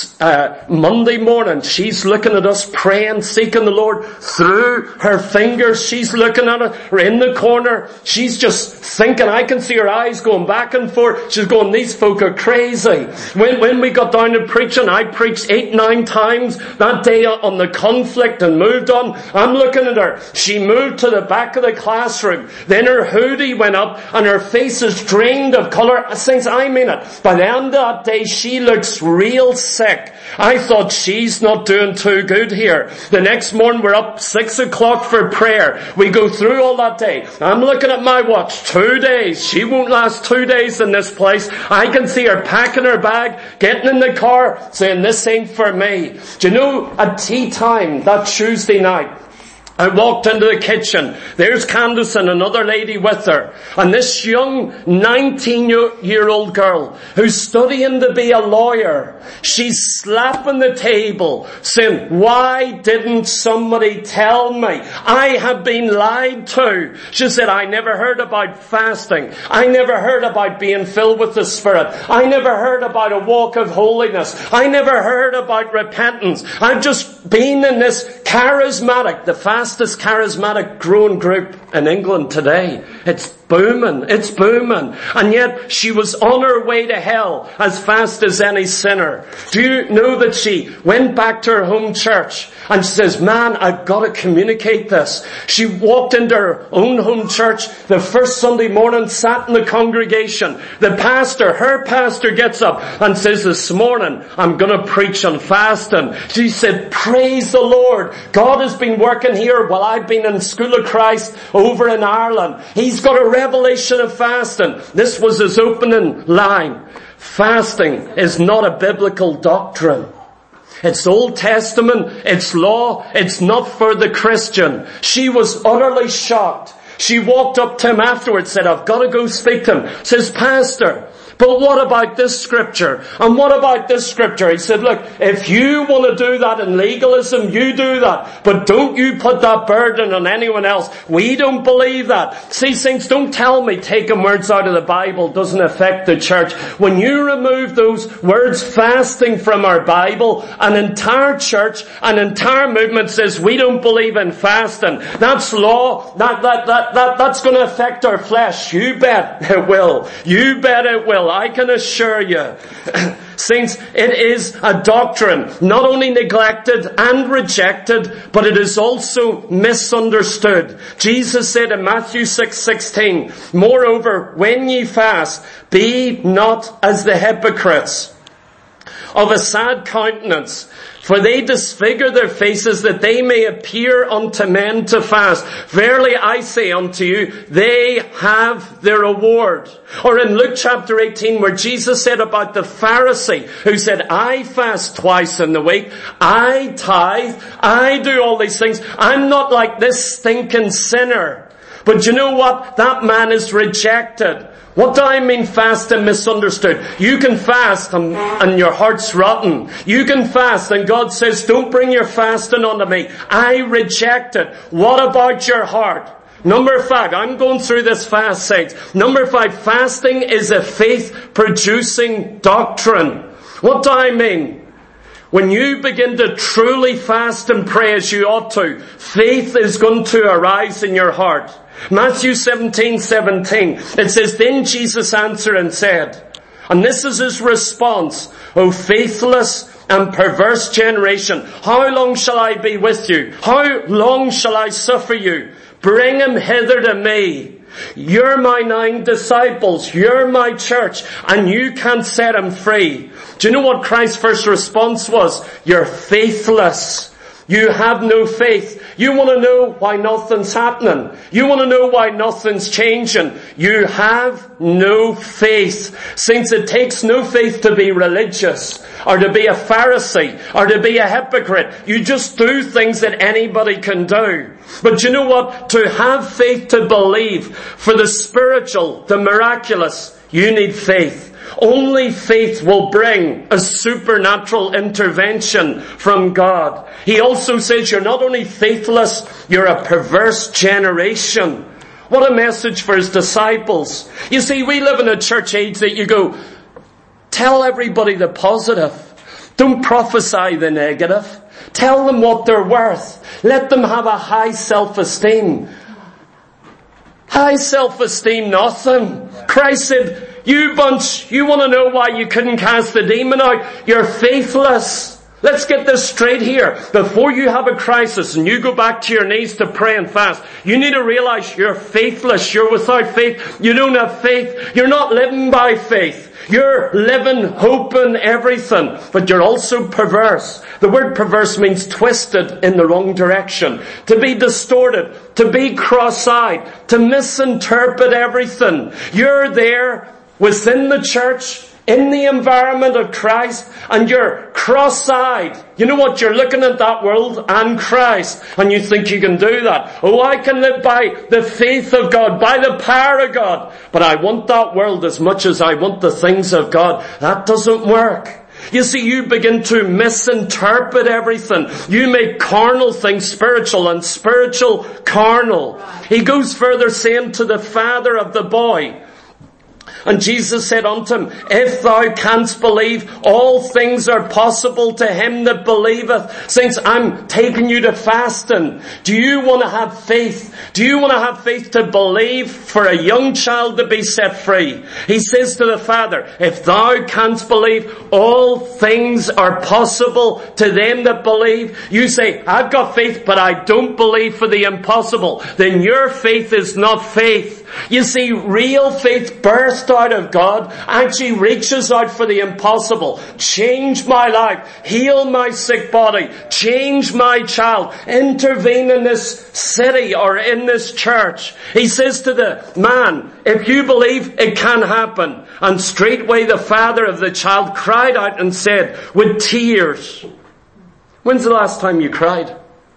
Uh, Monday morning, she's looking at us praying, seeking the Lord through her fingers. She's looking at it. We're in the corner. She's just thinking. I can see her eyes going back and forth. She's going, these folk are crazy. When, when we got down to preaching, I preached eight, nine times that day on the conflict and moved on. I'm looking at her. She moved to the back of the classroom. Then her hoodie went up and her face is drained of colour. Since I mean it, by the end of that day, she looks real sick. I thought, she's not doing too good here. The next morning we're up six o'clock for prayer. We go through all that day. I'm looking at my watch. Two days. She won't last two days in this place. I can see her packing her bag, getting in the car, saying, this ain't for me. Do you know, at tea time that Tuesday night, I walked into the kitchen. There's Candace and another lady with her. And this young nineteen-year-old girl who's studying to be a lawyer, she's slapping the table saying, why didn't somebody tell me? I have been lied to. She said, I never heard about fasting. I never heard about being filled with the Spirit. I never heard about a walk of holiness. I never heard about repentance. I've just been in this charismatic, the fastest charismatic growing group in England today. It's booming. It's booming. And yet she was on her way to hell as fast as any sinner. Do you know that she went back to her home church and she says, man, I've got to communicate this. She walked into her own home church the first Sunday morning, sat in the congregation. The pastor, her pastor gets up and says, this morning I'm going to preach on fasting. She said, praise the Lord. God has been working here while I've been in School of Christ over in Ireland. He's got a revelation of fasting. This was his opening line. Fasting is not a biblical doctrine. It's Old Testament, it's law, it's not for the Christian. She was utterly shocked. She walked up to him afterwards, said, I've got to go speak to him. Says, Pastor, but what about this scripture? And what about this scripture? He said, look, if you want to do that in legalism, you do that. But don't you put that burden on anyone else. We don't believe that. See, saints, don't tell me taking words out of the Bible doesn't affect the church. When you remove those words fasting from our Bible, an entire church, an entire movement says we don't believe in fasting. That's law. That, that, that, that, that's going to affect our flesh. You bet it will. You bet it will. I can assure you. Saints, it is a doctrine not only neglected and rejected, but it is also misunderstood. Jesus said in Matthew six sixteen, moreover, when ye fast, be not as the hypocrites, of a sad countenance, for they disfigure their faces that they may appear unto men to fast. Verily I say unto you, they have their reward. Or in Luke chapter eighteen, where Jesus said about the Pharisee who said, I fast twice in the week, I tithe, I do all these things. I'm not like this stinking sinner. But you know what? That man is rejected. What do I mean fast and misunderstood? You can fast and, and your heart's rotten. You can fast and God says, don't bring your fasting unto me. I reject it. What about your heart? Number five, I'm going through this fast, saints. Number five, fasting is a faith-producing doctrine. What do I mean? When you begin to truly fast and pray as you ought to, faith is going to arise in your heart. Matthew seventeen seventeen, it says, then Jesus answered and said, and this is his response, O faithless and perverse generation, how long shall I be with you? How long shall I suffer you? Bring him hither to me. You're my nine disciples. You're my church. And you can't set him free. Do you know what Christ's first response was? You're faithless. You have no faith. You want to know why nothing's happening. You want to know why nothing's changing. You have no faith. Since it takes no faith to be religious, or to be a Pharisee, or to be a hypocrite. You just do things that anybody can do. But you know what? To have faith to believe for the spiritual, the miraculous, you need faith. Only faith will bring a supernatural intervention from God. He also says you're not only faithless, you're a perverse generation. What a message for his disciples. You see, we live in a church age that you go, tell everybody the positive. Don't prophesy the negative. Tell them what they're worth. Let them have a high self-esteem. High self-esteem, nothing. Christ said, you bunch, you want to know why you couldn't cast the demon out? You're faithless. Let's get this straight here. Before you have a crisis and you go back to your knees to pray and fast, you need to realize you're faithless. You're without faith. You don't have faith. You're not living by faith. You're living, hoping everything, but you're also perverse. The word perverse means twisted in the wrong direction, to be distorted, to be cross-eyed, to misinterpret everything. You're there within the church, in the environment of Christ, and you're cross-eyed. You know what? You're looking at that world and Christ, and you think you can do that. Oh, I can live by the faith of God, by the power of God, but I want that world as much as I want the things of God. That doesn't work. You see, you begin to misinterpret everything. You make carnal things spiritual and spiritual carnal. He goes further, saying to the father of the boy, and Jesus said unto him, if thou canst believe, all things are possible to him that believeth. Saints, I'm taking you to fasting. Do you want to have faith? Do you want to have faith to believe for a young child to be set free? He says to the father, if thou canst believe, all things are possible to them that believe. You say, I've got faith, but I don't believe for the impossible. Then your faith is not faith. You see, real faith burst out of God, actually reaches out for the impossible. Change my life, heal my sick body, change my child, intervene in this city or in this church. He says to the man, if you believe, it can happen. And straightway the father of the child cried out and said with tears. When's the last time you cried?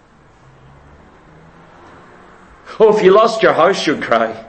Oh, if you lost your house, you'd cry.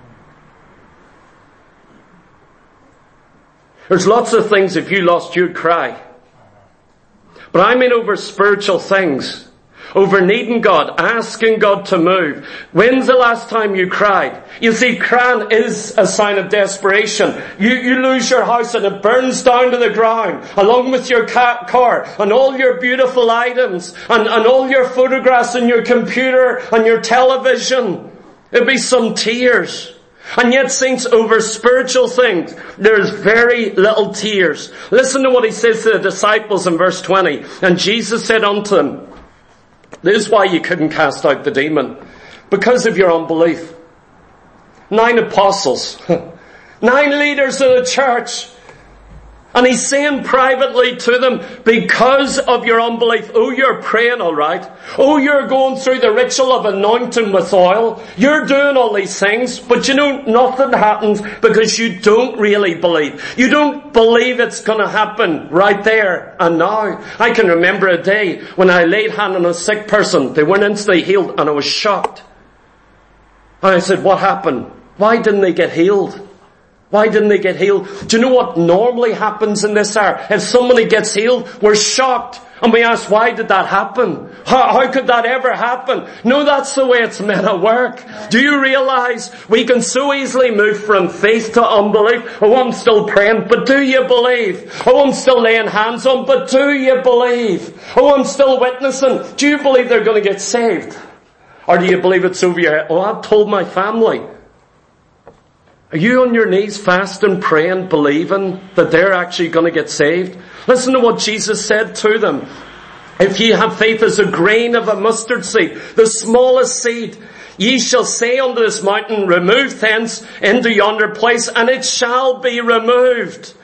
There's lots of things if you lost you'd cry. But I mean over spiritual things. Over needing God, asking God to move. When's the last time you cried? You see, crying is a sign of desperation. You, you lose your house and it burns down to the ground, along with your car and all your beautiful items and, and all your photographs and your computer and your television. It'd be some tears. And yet, saints, over spiritual things, there's very little tears. Listen to what he says to the disciples in verse twenty. And Jesus said unto them, this is why you couldn't cast out the demon. Because of your unbelief. Nine apostles. Nine leaders of the church. And he's saying privately to them, because of your unbelief, oh, you're praying all right. Oh, you're going through the ritual of anointing with oil. You're doing all these things, but you know, nothing happens because you don't really believe. You don't believe it's going to happen right there and now. I can remember a day when I laid hand on a sick person. They weren't instantly healed and I was shocked. And I said, what happened? Why didn't they get healed? Why didn't they get healed? Do you know what normally happens in this hour? If somebody gets healed, we're shocked. And we ask, why did that happen? How, how could that ever happen? No, that's the way it's meant to work. Do you realize we can so easily move from faith to unbelief? Oh, I'm still praying, but do you believe? Oh, I'm still laying hands on, but do you believe? Oh, I'm still witnessing. Do you believe they're going to get saved? Or do you believe it's over your head? Oh, I've told my family. Are you on your knees fasting, praying, believing that they're actually going to get saved? Listen to what Jesus said to them. If ye have faith as a grain of a mustard seed, the smallest seed, ye shall say unto this mountain, remove thence into yonder place, and it shall be removed.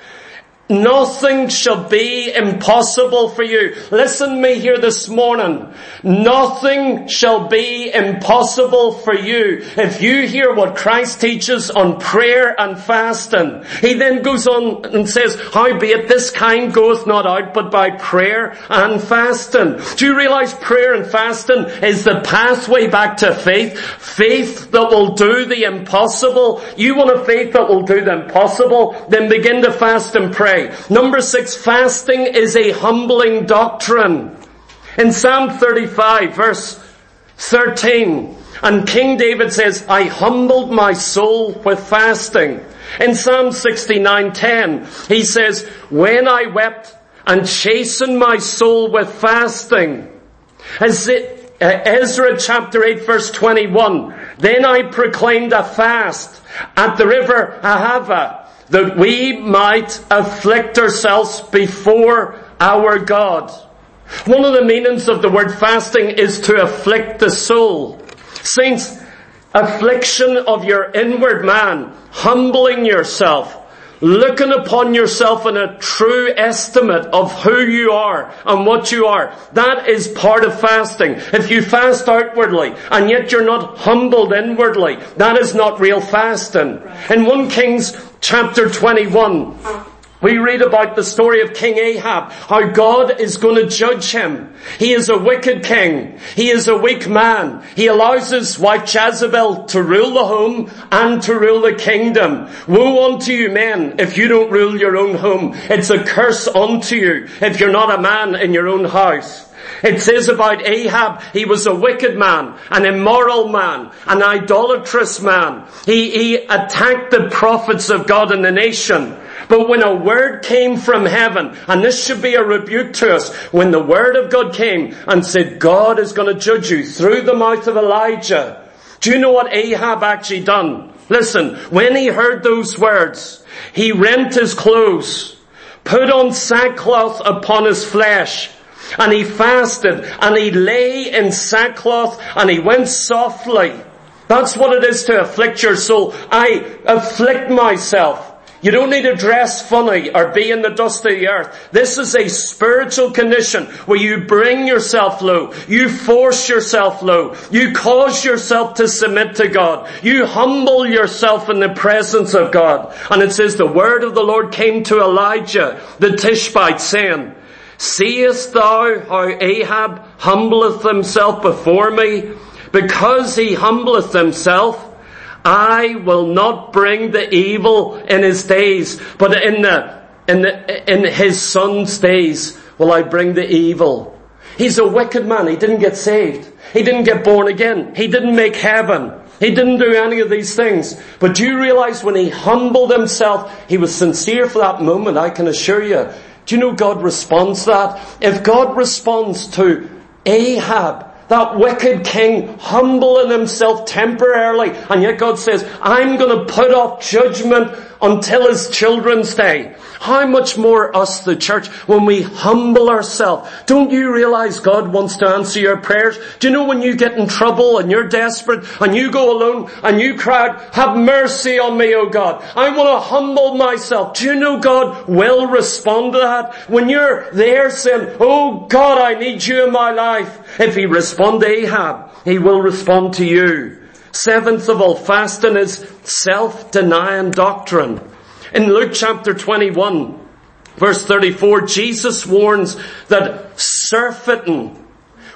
Nothing shall be impossible for you. Listen to me here this morning. Nothing shall be impossible for you. If you hear what Christ teaches on prayer and fasting, he then goes on and says, howbeit this kind goeth not out but by prayer and fasting. Do you realize prayer and fasting is the pathway back to faith? Faith that will do the impossible. You want a faith that will do the impossible? Then begin to fast and pray. Number six, fasting is a humbling doctrine. In Psalm thirty-five, verse thirteen, and King David says, I humbled my soul with fasting. In Psalm sixty-nine ten, he says, when I wept and chastened my soul with fasting. As it, uh, Ezra chapter eight, verse twenty-one, then I proclaimed a fast at the river Ahava, that we might afflict ourselves before our God. One of the meanings of the word fasting is to afflict the soul. Saints, affliction of your inward man, humbling yourself, looking upon yourself in a true estimate of who you are and what you are. That is part of fasting. If you fast outwardly and yet you're not humbled inwardly, that is not real fasting. In First Kings chapter twenty-one, we read about the story of King Ahab, how God is going to judge him. He is a wicked king. He is a weak man. He allows his wife Jezebel to rule the home and to rule the kingdom. Woe unto you men if you don't rule your own home. It's a curse unto you if you're not a man in your own house. It says about Ahab, he was a wicked man, an immoral man, an idolatrous man. He, he attacked the prophets of God in the nation. But when a word came from heaven, and this should be a rebuke to us, when the word of God came and said, God is going to judge you through the mouth of Elijah. Do you know what Ahab actually done? Listen, when he heard those words, he rent his clothes, put on sackcloth upon his flesh, and he fasted, and he lay in sackcloth, and he went softly. That's what it is to afflict your soul. I afflict myself. You don't need to dress funny or be in the dust of the earth. This is a spiritual condition where you bring yourself low. You force yourself low. You cause yourself to submit to God. You humble yourself in the presence of God. And it says the word of the Lord came to Elijah the Tishbite, saying, seest thou how Ahab humbleth himself before me? Because he humbleth himself, I will not bring the evil in his days, but in the, in the, in his son's days will I bring the evil. He's a wicked man. He didn't get saved. He didn't get born again. He didn't make heaven. He didn't do any of these things. But do you realize when he humbled himself, he was sincere for that moment, I can assure you. Do you know God responds to that? If God responds to Ahab, that wicked king, humbling himself temporarily, and yet God says, I'm going to put off judgment until his children's day. How much more us, the church, when we humble ourselves? Don't you realize God wants to answer your prayers? Do you know when you get in trouble and you're desperate and you go alone and you cry out, have mercy on me, O God. I want to humble myself. Do you know God will respond to that? When you're there saying, oh God, I need you in my life. If he responds to Ahab, he will respond to you. Seventh of all, fasting is self-denying doctrine. In Luke chapter twenty-one, verse thirty-four, Jesus warns that surfeiting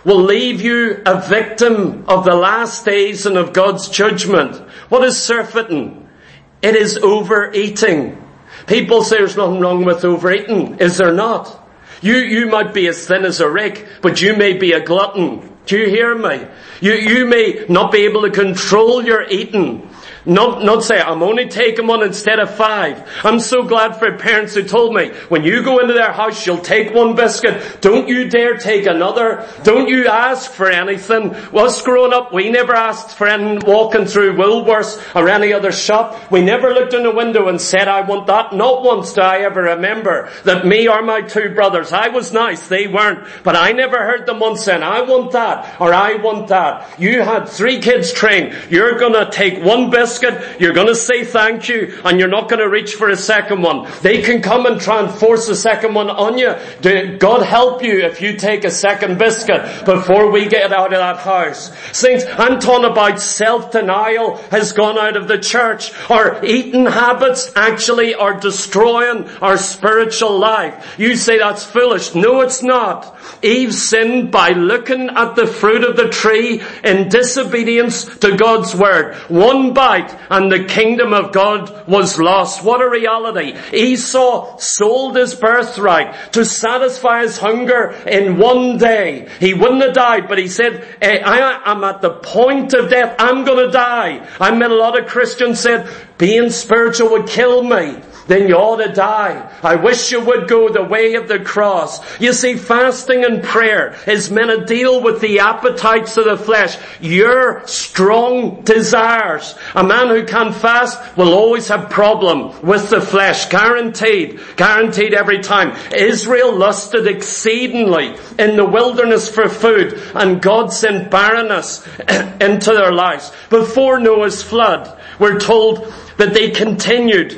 will leave you a victim of the last days and of God's judgment. What is surfeiting? It is overeating. People say there's nothing wrong with overeating. Is there not? You, you might be as thin as a rake, but you may be a glutton. Do you hear me? You, you may not be able to control your eating. Not, not say, I'm only taking one instead of five. I'm so glad for parents who told me, when you go into their house, you'll take one biscuit. Don't you dare take another. Don't you ask for anything. Us growing up, we never asked for anything walking through Woolworths or any other shop. We never looked in the window and said, I want that. Not once do I ever remember that me or my two brothers, I was nice, they weren't. But I never heard them once saying, I want that or I want that. You had three kids trained. You're gonna take one biscuit. You're going to say thank you, and you're not going to reach for a second one. They can come and try and force a second one on you. God help you if you take a second biscuit before we get out of that house. Saints, I'm talking about self-denial has gone out of the church. Our eating habits actually are destroying our spiritual life. You say that's foolish. No, it's not. Eve sinned by looking at the fruit of the tree in disobedience to God's word. One bite and the kingdom of God was lost. What a reality. Esau sold his birthright to satisfy his hunger in one day. He wouldn't have died, but he said, I am at the point of death. I'm going to die. I met a lot of Christians said, being spiritual would kill me. Then you ought to die. I wish you would go the way of the cross. You see, fasting and prayer is meant to deal with the appetites of the flesh, your strong desires. A man who can fast will always have problem with the flesh. Guaranteed. Guaranteed every time. Israel lusted exceedingly in the wilderness for food, and God sent barrenness into their lives. Before Noah's flood, we're told that they continued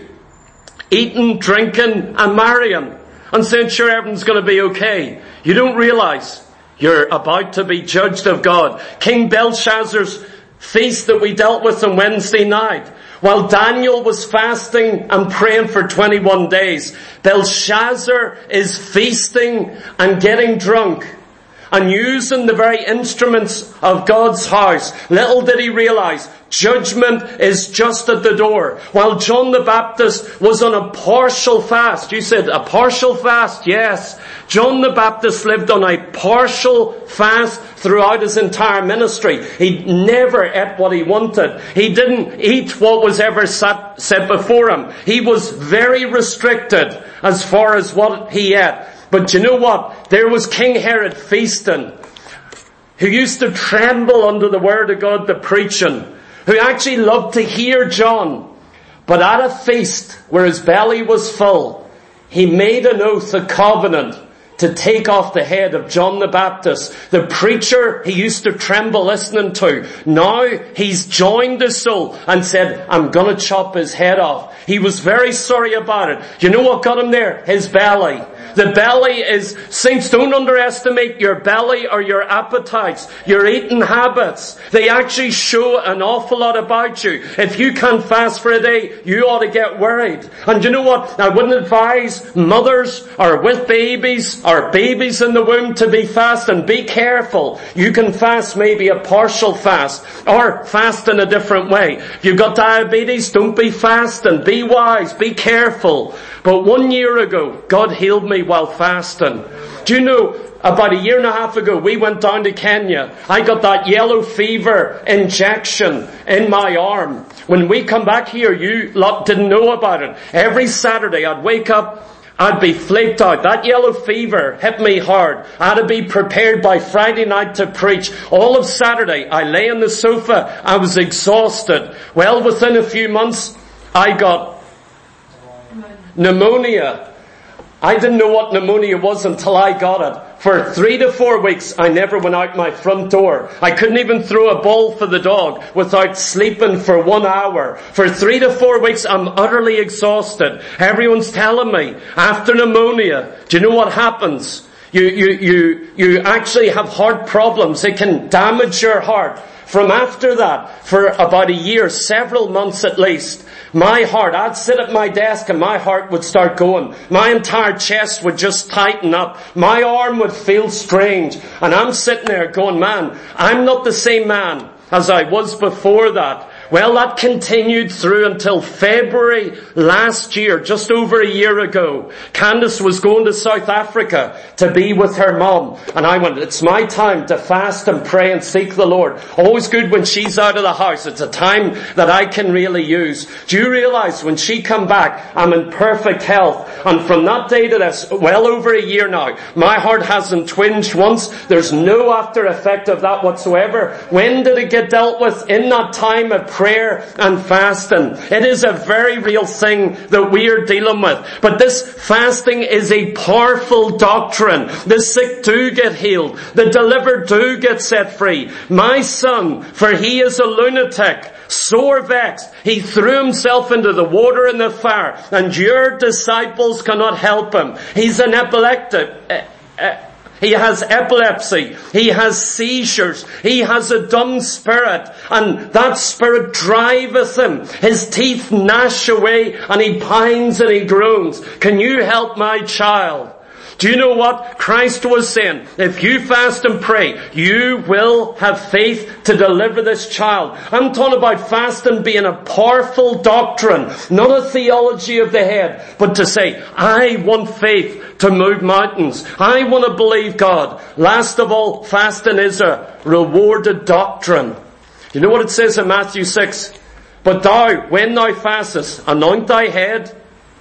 eating, drinking, and marrying, and saying, sure, everything's going to be okay. You don't realize you're about to be judged of God. King Belshazzar's feast that we dealt with on Wednesday night, while Daniel was fasting and praying for twenty-one days, Belshazzar is feasting and getting drunk and using the very instruments of God's house. Little did he realize, judgment is just at the door. While John the Baptist was on a partial fast. You said, a partial fast? Yes. John the Baptist lived on a partial fast throughout his entire ministry. He never ate what he wanted. He didn't eat what was ever set, set before him. He was very restricted as far as what he ate. But you know what? There was King Herod feasting, who used to tremble under the word of God, the preaching, who actually loved to hear John. But at a feast where his belly was full, he made an oath, a covenant, to take off the head of John the Baptist, the preacher he used to tremble listening to. Now he's joined his soul and said, I'm going to chop his head off. He was very sorry about it. You know what got him there? His belly. The belly is, saints, don't underestimate your belly or your appetites, your eating habits. They actually show an awful lot about you. If you can't fast for a day, you ought to get worried. And you know what? I wouldn't advise mothers or with babies or babies in the womb to be fasting. Be careful. You can fast maybe a partial fast or fast in a different way. If you've got diabetes, don't be fasting. Be wise. Be careful. But one year ago, God healed me while fasting. Do you know, about a year and a half ago, we went down to Kenya. I got that yellow fever injection in my arm. When we come back here, you lot didn't know about it. Every Saturday, I'd wake up, I'd be flaked out. That yellow fever hit me hard. I had to be prepared by Friday night to preach. All of Saturday, I lay on the sofa. I was exhausted. Well, within a few months, I got pneumonia. I didn't know what pneumonia was until I got it. For three to four weeks, I never went out my front door. I couldn't even throw a ball for the dog without sleeping for one hour. For three to four weeks, I'm utterly exhausted. Everyone's telling me, after pneumonia, do you know what happens? You, you, you, you actually have heart problems. It can damage your heart. From after that, for about a year, several months at least, my heart, I'd sit at my desk and my heart would start going. My entire chest would just tighten up. My arm would feel strange. And I'm sitting there going, man, I'm not the same man as I was before that. Well, that continued through until February last year, just over a year ago. Candace was going to South Africa to be with her mom. And I went, it's my time to fast and pray and seek the Lord. Always good when she's out of the house. It's a time that I can really use. Do you realize when she come back, I'm in perfect health. And from that day to this, well over a year now, my heart hasn't twinged once. There's no after effect of that whatsoever. When did it get dealt with? In that time of prayer and fasting. It is a very real thing that we are dealing with. But this fasting is a powerful doctrine. The sick do get healed. The delivered do get set free. My son, for he is a lunatic, sore vexed. He threw himself into the water and the fire, and your disciples cannot help him. He's an epileptic. Uh, uh, He has epilepsy. He has seizures. He has a dumb spirit. And that spirit driveth him. His teeth gnash away and he pines and he groans. Can you help my child? Do you know what Christ was saying? If you fast and pray, you will have faith to deliver this child. I'm talking about fasting being a powerful doctrine, not a theology of the head, but to say, I want faith to move mountains. I want to believe God. Last of all, fasting is a rewarded doctrine. You know what it says in Matthew six? But thou, when thou fastest, anoint thy head,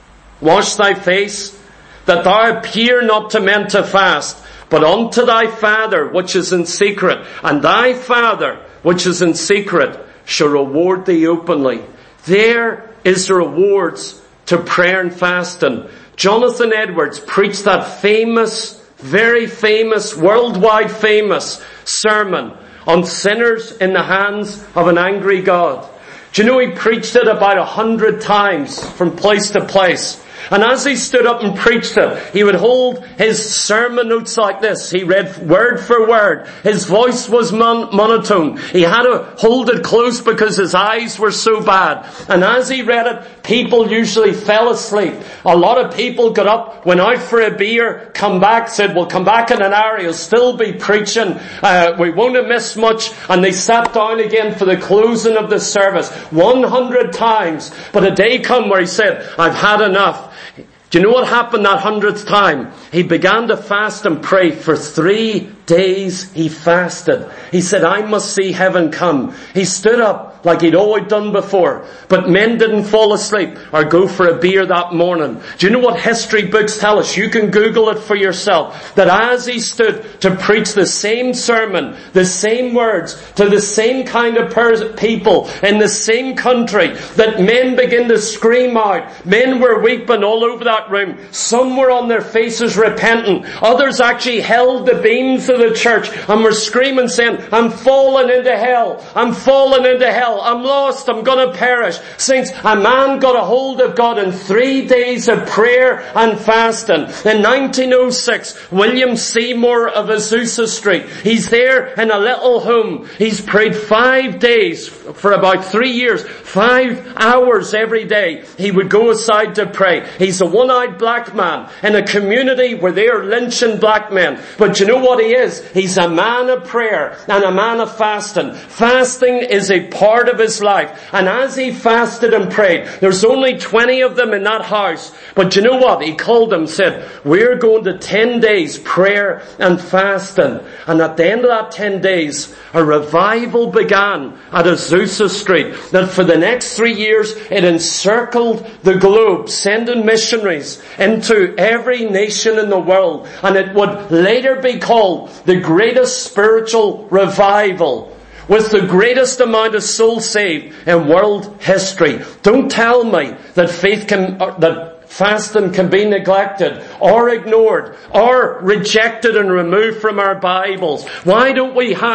wash thy face, that thou appear not to men to fast, but unto thy Father which is in secret. And thy Father which is in secret shall reward thee openly. There is the rewards to prayer and fasting. Jonathan Edwards preached that famous, very famous, worldwide famous sermon on sinners in the hands of an angry God. Do you know he preached it about a hundred times from place to place? And as he stood up and preached it, he would hold his sermon notes like this. He read word for word. His voice was mon- monotone. He had to hold it close because his eyes were so bad. And as he read it, people usually fell asleep. A lot of people got up, went out for a beer, come back, said, we'll come back in an hour, he'll still be preaching. Uh, we won't have missed much. And they sat down again for the closing of the service. one hundred times. But a day come where he said, I've had enough. Do you know what happened that hundredth time? He began to fast and pray. For three days he fasted. He said, I must see heaven come. He stood up like he'd always done before. But men didn't fall asleep or go for a beer that morning. Do you know what history books tell us? You can Google it for yourself. That as he stood to preach the same sermon, the same words, to the same kind of pers- people in the same country, that men began to scream out. Men were weeping all over that room. Some were on their faces repentant. Others actually held the beams of the church and were screaming saying, I'm falling into hell. I'm falling into hell. I'm lost. I'm going to perish. Saints, a man got a hold of God in three days of prayer and fasting. In nineteen oh six, William Seymour of Azusa Street, he's there in a little home. He's prayed five days for about three years, five hours every day. He would go aside to pray. He's a one-eyed black man in a community where they are lynching black men. But you know what he is? He's a man of prayer and a man of fasting. Fasting is a part of his life. And as he fasted and prayed, there's only twenty of them in that house. But you know what? He called them, said, we're going to ten days prayer and fasting. And at the end of that ten days, a revival began at Azusa Street. That for the next three years, it encircled the globe, sending missionaries into every nation in the world. And it would later be called the greatest spiritual revival, with the greatest amount of souls saved in world history. Don't tell me that faith can, that fasting can be neglected or ignored or rejected and removed from our Bibles. Why don't we have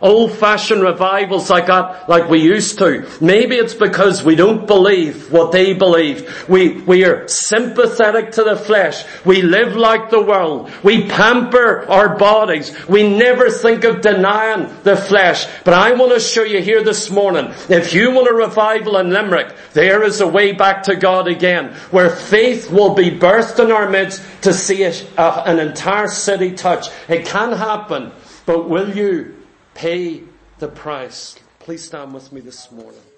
old-fashioned revivals like that, like we used to. Maybe it's because we don't believe what they believe. We, we are sympathetic to the flesh. We live like the world. We pamper our bodies. We never think of denying the flesh. But I want to show you here this morning, if you want a revival in Limerick, there is a way back to God again, where faith will be birthed in our midst to see a, a, an entire city touch. It can happen, but will you pay the price? Please stand with me this morning.